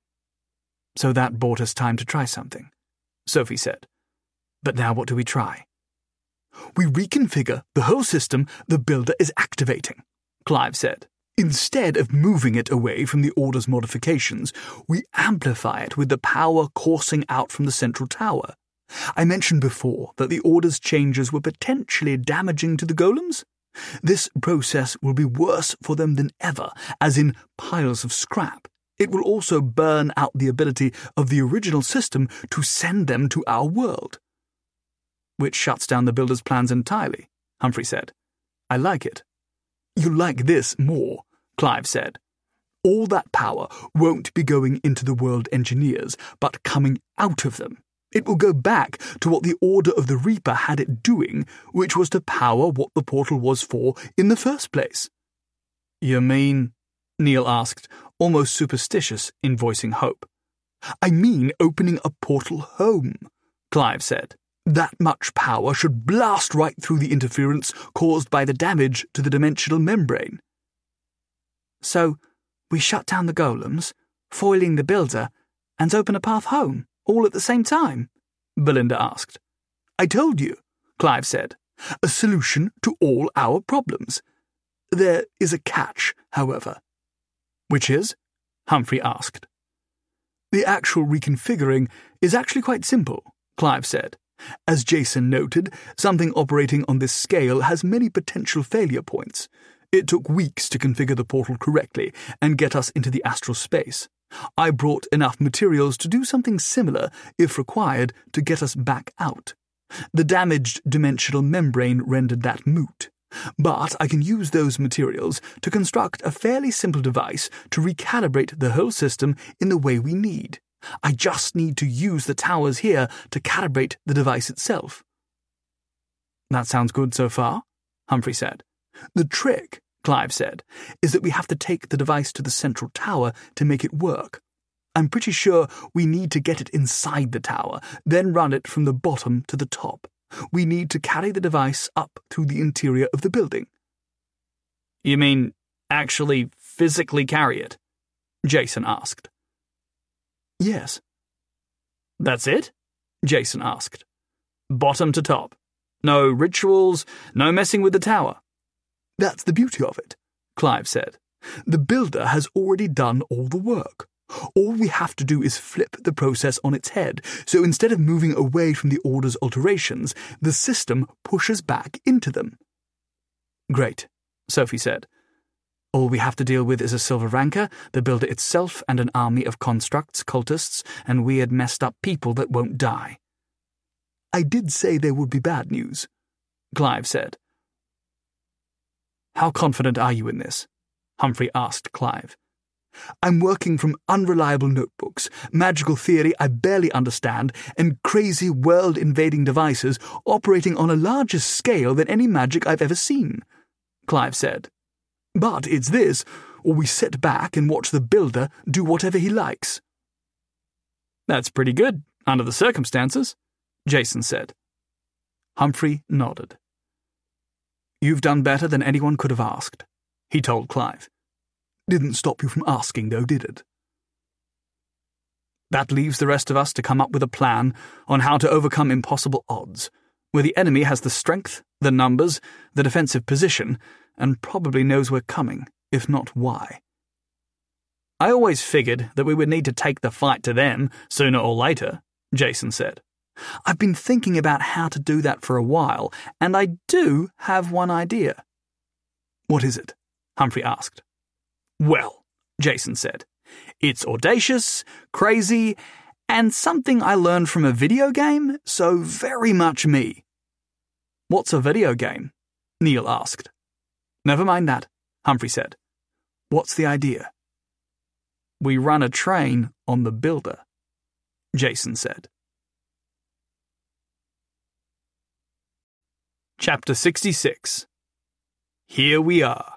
"So that bought us time to try something," Sophie said. "But now what do we try?" "We reconfigure the whole system the builder is activating," Clive said. "Instead of moving it away from the Order's modifications, we amplify it with the power coursing out from the central tower. I mentioned before that the Order's changes were potentially damaging to the golems. This process will be worse for them than ever, as in piles of scrap. It will also burn out the ability of the original system to send them to our world." "Which shuts down the builder's plans entirely," Humphrey said. "I like it." "You'll like this more," Clive said. "All that power won't be going into the world engineers, but coming out of them. It will go back to what the Order of the Reaper had it doing, which was to power what the portal was for in the first place." "You mean?" Neil asked, almost superstitious in voicing hope. "I mean opening a portal home," Clive said. "That much power should blast right through the interference caused by the damage to the dimensional membrane." "So, we shut down the golems, foiling the builder, and open a path home, all at the same time?" Belinda asked. "I told you," Clive said. "A solution to all our problems. There is a catch, however." "Which is?" Humphrey asked. "The actual reconfiguring is actually quite simple," Clive said. "As Jason noted, something operating on this scale has many potential failure points. It took weeks to configure the portal correctly and get us into the astral space. I brought enough materials to do something similar, if required, to get us back out. The damaged dimensional membrane rendered that moot. But I can use those materials to construct a fairly simple device to recalibrate the whole system in the way we need. I just need to use the towers here to calibrate the device itself." That sounds good so far, Humphrey said. The trick, Clive said, is that we have to take the device to the central tower to make it work. I'm pretty sure we need to get it inside the tower, then run it from the bottom to the top. We need to carry the device up through the interior of the building. You mean actually physically carry it? Jason asked. Yes. That's it? Jason asked. Bottom to top. No rituals, no messing with the tower. That's the beauty of it, Clive said. The builder has already done all the work. All we have to do is flip the process on its head, so instead of moving away from the order's alterations, the system pushes back into them. Great, Sophie said. All we have to deal with is a silver rancor, the builder itself, and an army of constructs, cultists, and weird messed-up people that won't die. I did say there would be bad news, Clive said. How confident are you in this? Humphrey asked Clive. I'm working from unreliable notebooks, magical theory I barely understand, and crazy world-invading devices operating on a larger scale than any magic I've ever seen, Clive said. But it's this, or we sit back and watch the builder do whatever he likes. That's pretty good, under the circumstances, Jason said. Humphrey nodded. You've done better than anyone could have asked, he told Clive. Didn't stop you from asking, though, did it? That leaves the rest of us to come up with a plan on how to overcome impossible odds, where the enemy has the strength, the numbers, the defensive position, and probably knows we're coming, if not why. I always figured that we would need to take the fight to them, sooner or later, Jason said. I've been thinking about how to do that for a while, and I do have one idea. What is it? Humphrey asked. Well, Jason said, it's audacious, crazy, and something I learned from a video game, so very much me. What's a video game? Neil asked. Never mind that, Humphrey said. What's the idea? We run a train on the builder, Jason said. Chapter sixty-six. Here we are.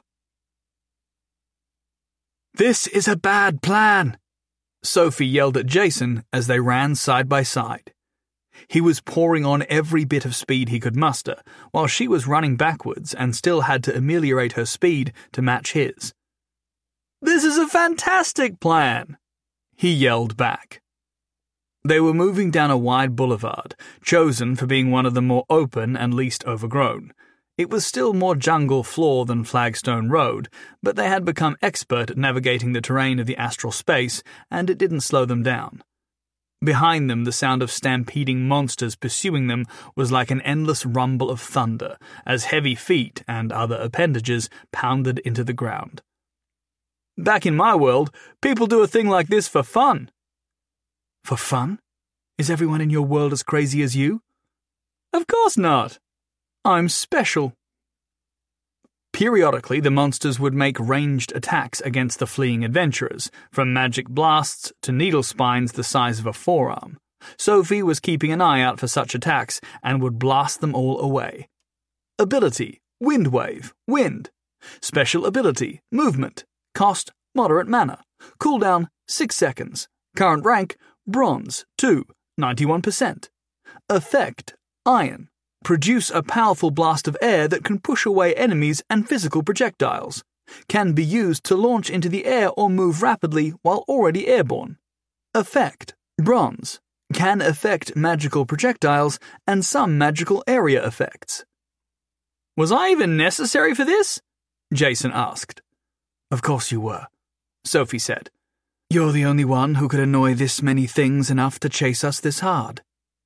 This is a bad plan, Sophie yelled at Jason as they ran side by side. He was pouring on every bit of speed he could muster, while she was running backwards and still had to ameliorate her speed to match his. This is a fantastic plan, he yelled back. They were moving down a wide boulevard, chosen for being one of the more open and least overgrown. It was still more jungle floor than Flagstone Road, but they had become expert at navigating the terrain of the astral space, and it didn't slow them down. Behind them, the sound of stampeding monsters pursuing them was like an endless rumble of thunder, as heavy feet and other appendages pounded into the ground. Back in my world, people do a thing like this for fun. For fun? Is everyone in your world as crazy as you? Of course not. I'm special. Periodically, the monsters would make ranged attacks against the fleeing adventurers, from magic blasts to needle spines the size of a forearm. Sophie was keeping an eye out for such attacks and would blast them all away. Ability, Wind Wave, Wind. Special ability, Movement. Cost, Moderate Mana. Cooldown, six seconds. Current rank, Bronze, two, ninety-one percent. Effect, Iron. Produce a powerful blast of air that can push away enemies and physical projectiles. Can be used to launch into the air or move rapidly while already airborne. Effect, Bronze. Can affect magical projectiles and some magical area effects. Was I even necessary for this? Jason asked. Of course you were, Sophie said. You're the only one who could annoy this many things enough to chase us this hard.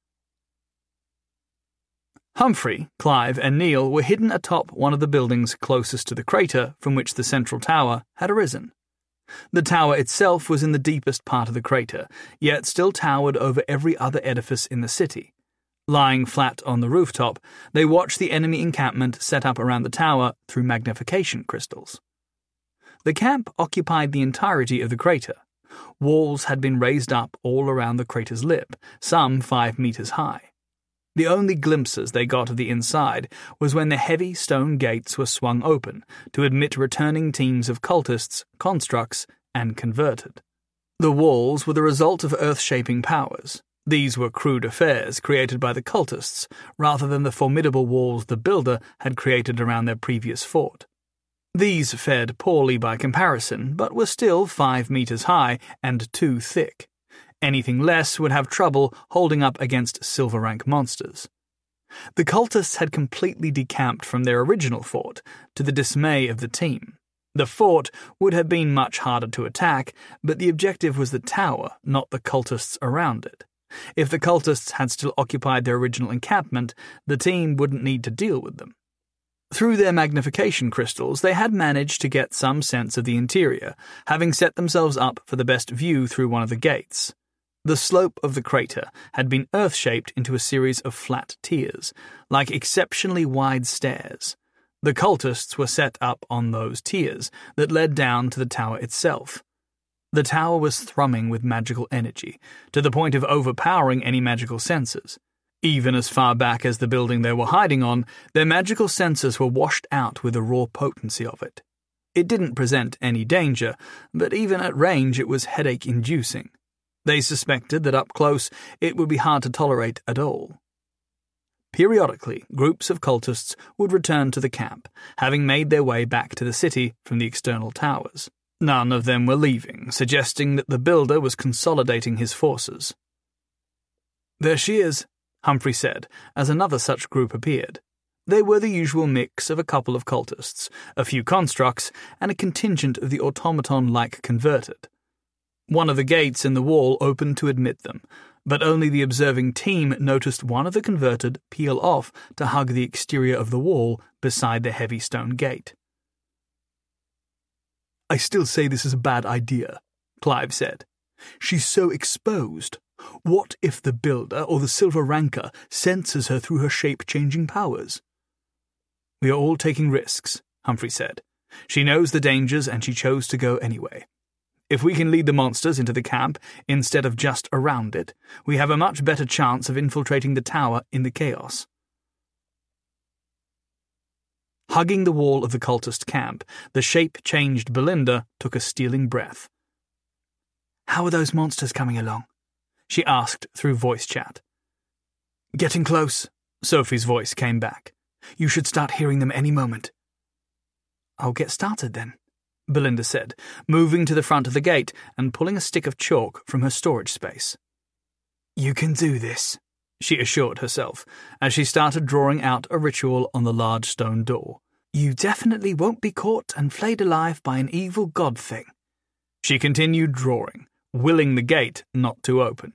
Humphrey, Clive, and Neil were hidden atop one of the buildings closest to the crater from which the central tower had arisen. The tower itself was in the deepest part of the crater, yet still towered over every other edifice in the city. Lying flat on the rooftop, they watched the enemy encampment set up around the tower through magnification crystals. The camp occupied the entirety of the crater. Walls had been raised up all around the crater's lip, some five meters high. The only glimpses they got of the inside was when the heavy stone gates were swung open to admit returning teams of cultists, constructs, and converted. The walls were the result of earth-shaping powers. These were crude affairs created by the cultists, rather than the formidable walls the builder had created around their previous fort. These fared poorly by comparison, but were still five meters high and two thick. Anything less would have trouble holding up against silver rank monsters. The cultists had completely decamped from their original fort, to the dismay of the team. The fort would have been much harder to attack, but the objective was the tower, not the cultists around it. If the cultists had still occupied their original encampment, the team wouldn't need to deal with them. Through their magnification crystals, they had managed to get some sense of the interior, having set themselves up for the best view through one of the gates. The slope of the crater had been earth-shaped into a series of flat tiers, like exceptionally wide stairs. The cultists were set up on those tiers that led down to the tower itself. The tower was thrumming with magical energy, to the point of overpowering any magical senses. Even as far back as the building they were hiding on, their magical senses were washed out with the raw potency of it. It didn't present any danger, but even at range it was headache-inducing. They suspected that up close it would be hard to tolerate at all. Periodically, groups of cultists would return to the camp, having made their way back to the city from the external towers. None of them were leaving, suggesting that the builder was consolidating his forces. "There she is," Humphrey said, as another such group appeared. They were the usual mix of a couple of cultists, a few constructs, and a contingent of the automaton-like converted. One of the gates in the wall opened to admit them, but only the observing team noticed one of the converted peel off to hug the exterior of the wall beside the heavy stone gate. "I still say this is a bad idea," Clive said. "She's so exposed. What if the builder or the silver ranker senses her through her shape-changing powers?" "We are all taking risks," Humphrey said. "She knows the dangers and she chose to go anyway. If we can lead the monsters into the camp instead of just around it, we have a much better chance of infiltrating the tower in the chaos." Hugging the wall of the cultist camp, the shape-changed Belinda took a stealing breath. "How are those monsters coming along?" she asked through voice chat. "Getting close," Sophie's voice came back. "You should start hearing them any moment." "I'll get started then," Belinda said, moving to the front of the gate and pulling a stick of chalk from her storage space. "You can do this," she assured herself, as she started drawing out a ritual on the large stone door. "You definitely won't be caught and flayed alive by an evil god thing." She continued drawing, willing the gate not to open.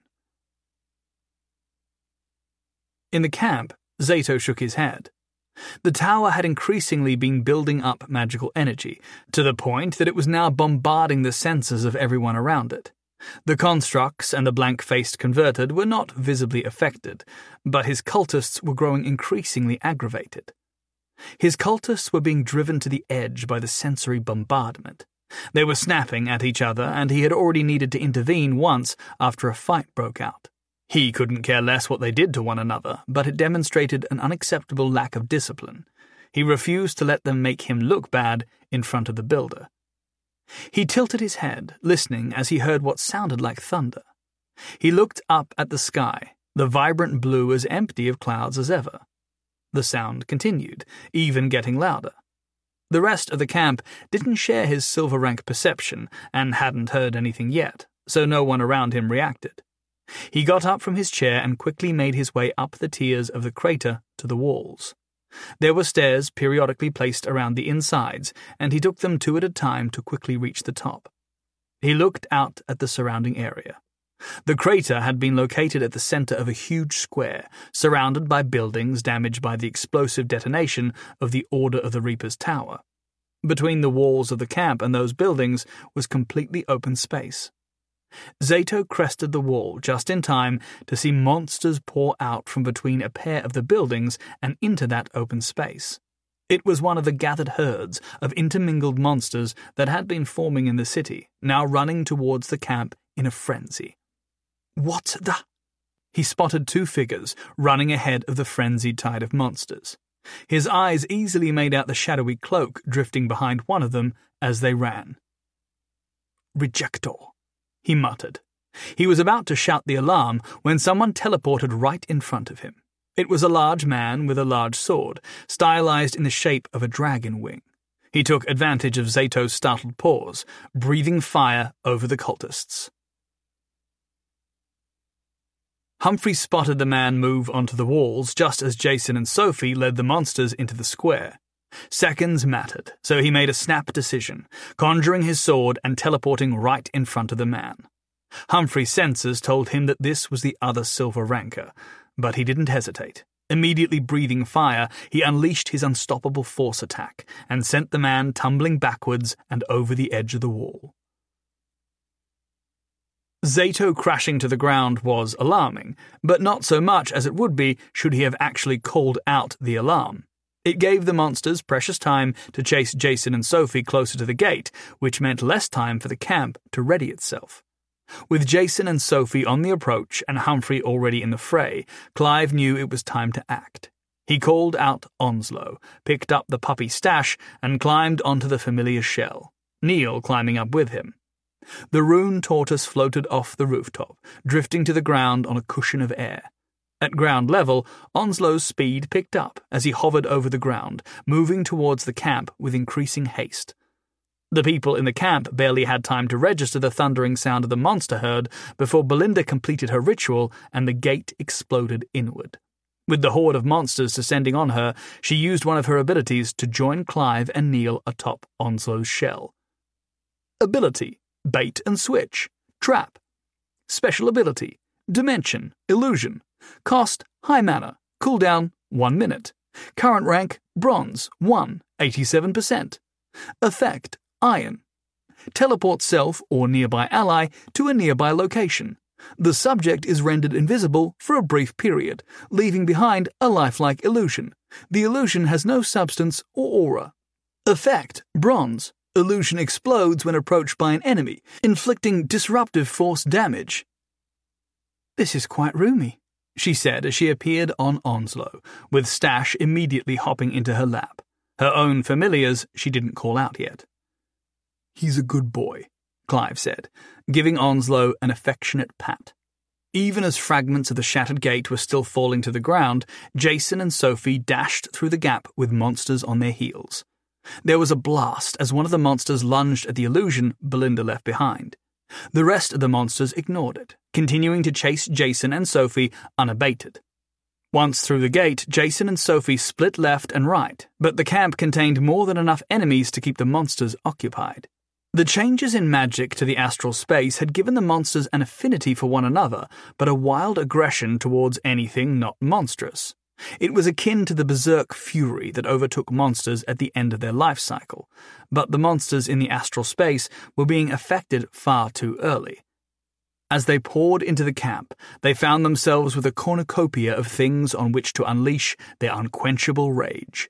In the camp, Zato shook his head. The tower had increasingly been building up magical energy, to the point that it was now bombarding the senses of everyone around it. The constructs and the blank-faced converted were not visibly affected, but his cultists were growing increasingly aggravated. His cultists were being driven to the edge by the sensory bombardment. They were snapping at each other, and he had already needed to intervene once after a fight broke out. He couldn't care less what they did to one another, but it demonstrated an unacceptable lack of discipline. He refused to let them make him look bad in front of the builder. He tilted his head, listening as he heard what sounded like thunder. He looked up at the sky, the vibrant blue as empty of clouds as ever. The sound continued, even getting louder. The rest of the camp didn't share his silver rank perception and hadn't heard anything yet, so no one around him reacted. He got up from his chair and quickly made his way up the tiers of the crater to the walls. There were stairs periodically placed around the insides, and he took them two at a time to quickly reach the top. He looked out at the surrounding area. The crater had been located at the center of a huge square, surrounded by buildings damaged by the explosive detonation of the Order of the Reapers Tower. Between the walls of the camp and those buildings was completely open space. Zato crested the wall just in time to see monsters pour out from between a pair of the buildings and into that open space. It was one of the gathered herds of intermingled monsters that had been forming in the city, now running towards the camp in a frenzy. "What the—" he spotted two figures running ahead of the frenzied tide of monsters. His eyes easily made out the shadowy cloak drifting behind one of them as they ran. "Rejector," he muttered. He was about to shout the alarm when someone teleported right in front of him. It was a large man with a large sword, stylized in the shape of a dragon wing. He took advantage of Zato's startled pause, breathing fire over the cultists. Humphrey spotted the man move onto the walls just as Jason and Sophie led the monsters into the square. Seconds mattered, so he made a snap decision, conjuring his sword and teleporting right in front of the man. Humphrey's senses told him that this was the other Silver Ranker, but he didn't hesitate. Immediately breathing fire, he unleashed his unstoppable force attack and sent the man tumbling backwards and over the edge of the wall. Zato crashing to the ground was alarming, but not so much as it would be should he have actually called out the alarm. It gave the monsters precious time to chase Jason and Sophie closer to the gate, which meant less time for the camp to ready itself. With Jason and Sophie on the approach and Humphrey already in the fray, Clive knew it was time to act. He called out Onslow, picked up the puppy Stash, and climbed onto the familiar shell, Neil climbing up with him. The rune tortoise floated off the rooftop, drifting to the ground on a cushion of air. At ground level, Onslow's speed picked up as he hovered over the ground, moving towards the camp with increasing haste. The people in the camp barely had time to register the thundering sound of the monster herd before Belinda completed her ritual and the gate exploded inward. With the horde of monsters descending on her, she used one of her abilities to join Clive and Neil atop Onslow's shell. Ability: Bait and Switch. Trap. Special ability: Dimension, Illusion. Cost: High Mana. Cooldown: one minute. Current rank: Bronze, one, eighty-seven percent. Effect: Iron. Teleport self or nearby ally to a nearby location. The subject is rendered invisible for a brief period, leaving behind a lifelike illusion. The illusion has no substance or aura. Effect: Bronze. Illusion explodes when approached by an enemy, inflicting disruptive force damage. "This is quite roomy," she said as she appeared on Onslow, with Stash immediately hopping into her lap. Her own familiars she didn't call out yet. "He's a good boy," Clive said, giving Onslow an affectionate pat. Even as fragments of the shattered gate were still falling to the ground, Jason and Sophie dashed through the gap with monsters on their heels. There was a blast as one of the monsters lunged at the illusion Belinda left behind. The rest of the monsters ignored it, continuing to chase Jason and Sophie unabated. Once through the gate, Jason and Sophie split left and right, but the camp contained more than enough enemies to keep the monsters occupied. The changes in magic to the astral space had given the monsters an affinity for one another, but a wild aggression towards anything not monstrous. It was akin to the berserk fury that overtook monsters at the end of their life cycle, but the monsters in the astral space were being affected far too early. As they poured into the camp, they found themselves with a cornucopia of things on which to unleash their unquenchable rage.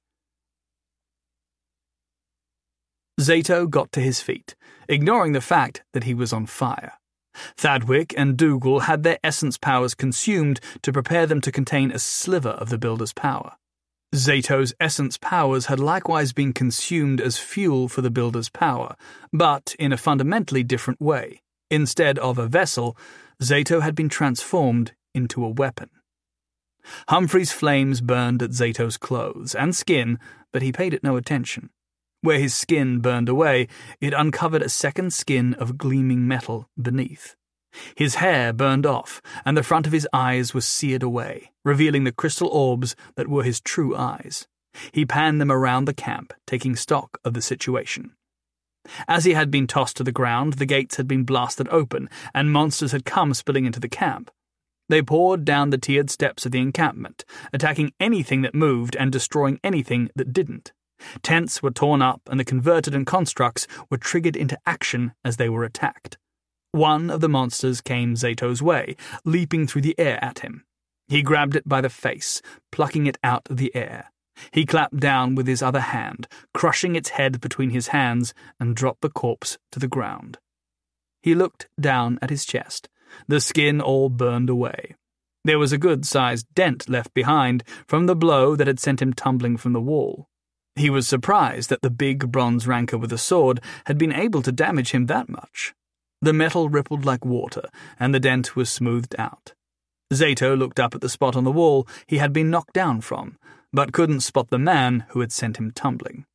Zato got to his feet, ignoring the fact that he was on fire. Thadwick and Dougal had their essence powers consumed to prepare them to contain a sliver of the Builder's power. Zato's essence powers had likewise been consumed as fuel for the Builder's power, but in a fundamentally different way. Instead of a vessel, Zato had been transformed into a weapon. Humphrey's flames burned at Zato's clothes and skin, but he paid it no attention. Where his skin burned away, it uncovered a second skin of gleaming metal beneath. His hair burned off, and the front of his eyes was seared away, revealing the crystal orbs that were his true eyes. He panned them around the camp, taking stock of the situation. As he had been tossed to the ground, the gates had been blasted open, and monsters had come spilling into the camp. They poured down the tiered steps of the encampment, attacking anything that moved and destroying anything that didn't. Tents were torn up and the converted and constructs were triggered into action as they were attacked. One of the monsters came Zato's way, leaping through the air at him. He grabbed it by the face, plucking it out of the air. He clapped down with his other hand, crushing its head between his hands, and dropped the corpse to the ground. He looked down at his chest, the skin all burned away. There was a good-sized dent left behind from the blow that had sent him tumbling from the wall. He was surprised that the big bronze ranker with a sword had been able to damage him that much. The metal rippled like water, and the dent was smoothed out. Zato looked up at the spot on the wall he had been knocked down from, but couldn't spot the man who had sent him tumbling.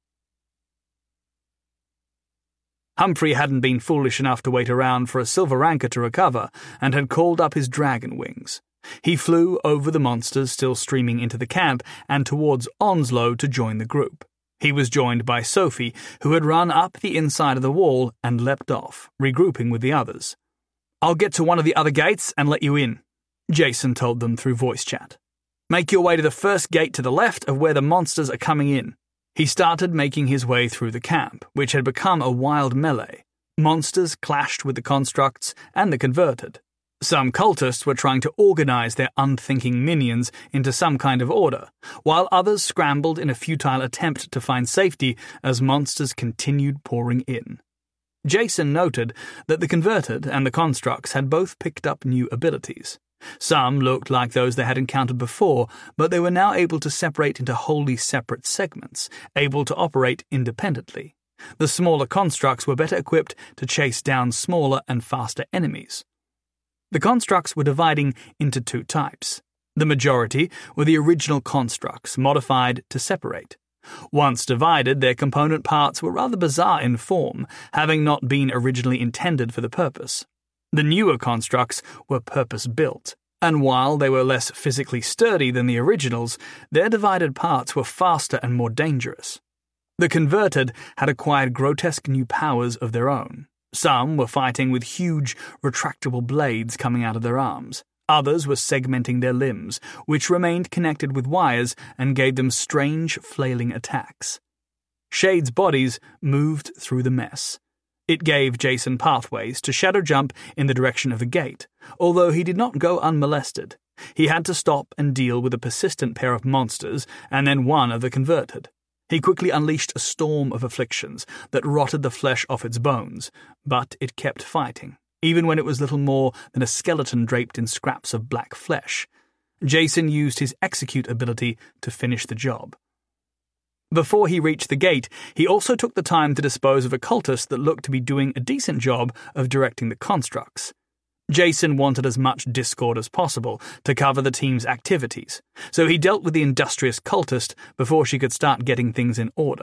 Humphrey hadn't been foolish enough to wait around for a silver ranker to recover, and had called up his dragon wings. He flew over the monsters still streaming into the camp and towards Onslow to join the group. He was joined by Sophie, who had run up the inside of the wall and leapt off, regrouping with the others. "I'll get to one of the other gates and let you in," Jason told them through voice chat. "Make your way to the first gate to the left of where the monsters are coming in." He started making his way through the camp, which had become a wild melee. Monsters clashed with the constructs and the converted. Some cultists were trying to organize their unthinking minions into some kind of order, while others scrambled in a futile attempt to find safety as monsters continued pouring in. Jason noted that the converted and the constructs had both picked up new abilities. Some looked like those they had encountered before, but they were now able to separate into wholly separate segments, able to operate independently. The smaller constructs were better equipped to chase down smaller and faster enemies. The constructs were dividing into two types. The majority were the original constructs, modified to separate. Once divided, their component parts were rather bizarre in form, having not been originally intended for the purpose. The newer constructs were purpose-built, and while they were less physically sturdy than the originals, their divided parts were faster and more dangerous. The converted had acquired grotesque new powers of their own. Some were fighting with huge, retractable blades coming out of their arms. Others were segmenting their limbs, which remained connected with wires and gave them strange, flailing attacks. Shade's bodies moved through the mess. It gave Jason pathways to shadow jump in the direction of the gate, although he did not go unmolested. He had to stop and deal with a persistent pair of monsters and then one of the converted. He quickly unleashed a storm of afflictions that rotted the flesh off its bones, but it kept fighting, even when it was little more than a skeleton draped in scraps of black flesh. Jason used his execute ability to finish the job. Before he reached the gate, he also took the time to dispose of a cultist that looked to be doing a decent job of directing the constructs. Jason wanted as much discord as possible to cover the team's activities, so he dealt with the industrious cultist before she could start getting things in order.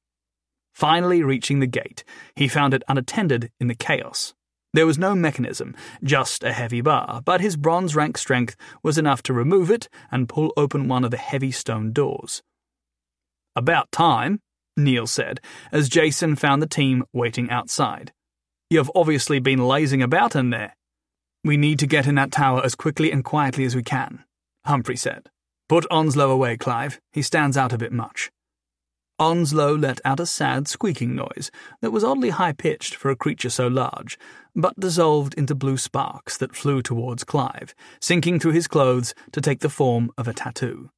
Finally reaching the gate, he found it unattended in the chaos. There was no mechanism, just a heavy bar, but his bronze rank strength was enough to remove it and pull open one of the heavy stone doors. "About time," Neil said, as Jason found the team waiting outside. "You've obviously been lazing about in there." "We need to get in that tower as quickly and quietly as we can," Humphrey said. "Put Onslow away, Clive. He stands out a bit much." Onslow let out a sad squeaking noise that was oddly high-pitched for a creature so large, but dissolved into blue sparks that flew towards Clive, sinking through his clothes to take the form of a tattoo.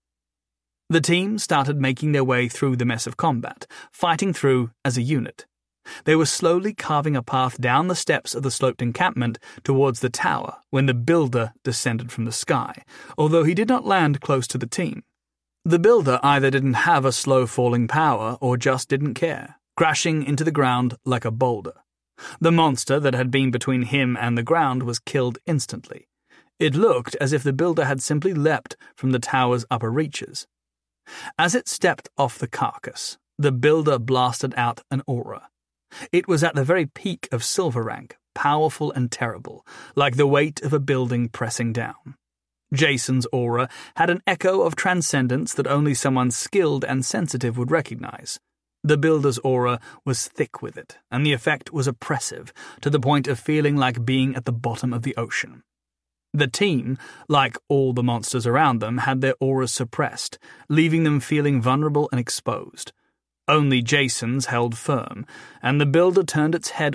The team started making their way through the mess of combat, fighting through as a unit. They were slowly carving a path down the steps of the sloped encampment towards the tower when the Builder descended from the sky, although he did not land close to the team. The Builder either didn't have a slow-falling power or just didn't care, crashing into the ground like a boulder. The monster that had been between him and the ground was killed instantly. It looked as if the Builder had simply leapt from the tower's upper reaches. As it stepped off the carcass, the Builder blasted out an aura. It was at the very peak of silver rank, powerful and terrible, like the weight of a building pressing down. Jason's aura had an echo of transcendence that only someone skilled and sensitive would recognize. The Builder's aura was thick with it, and the effect was oppressive, to the point of feeling like being at the bottom of the ocean. The team, like all the monsters around them, had their auras suppressed, leaving them feeling vulnerable and exposed. Only Jason's held firm, and the Builder turned its head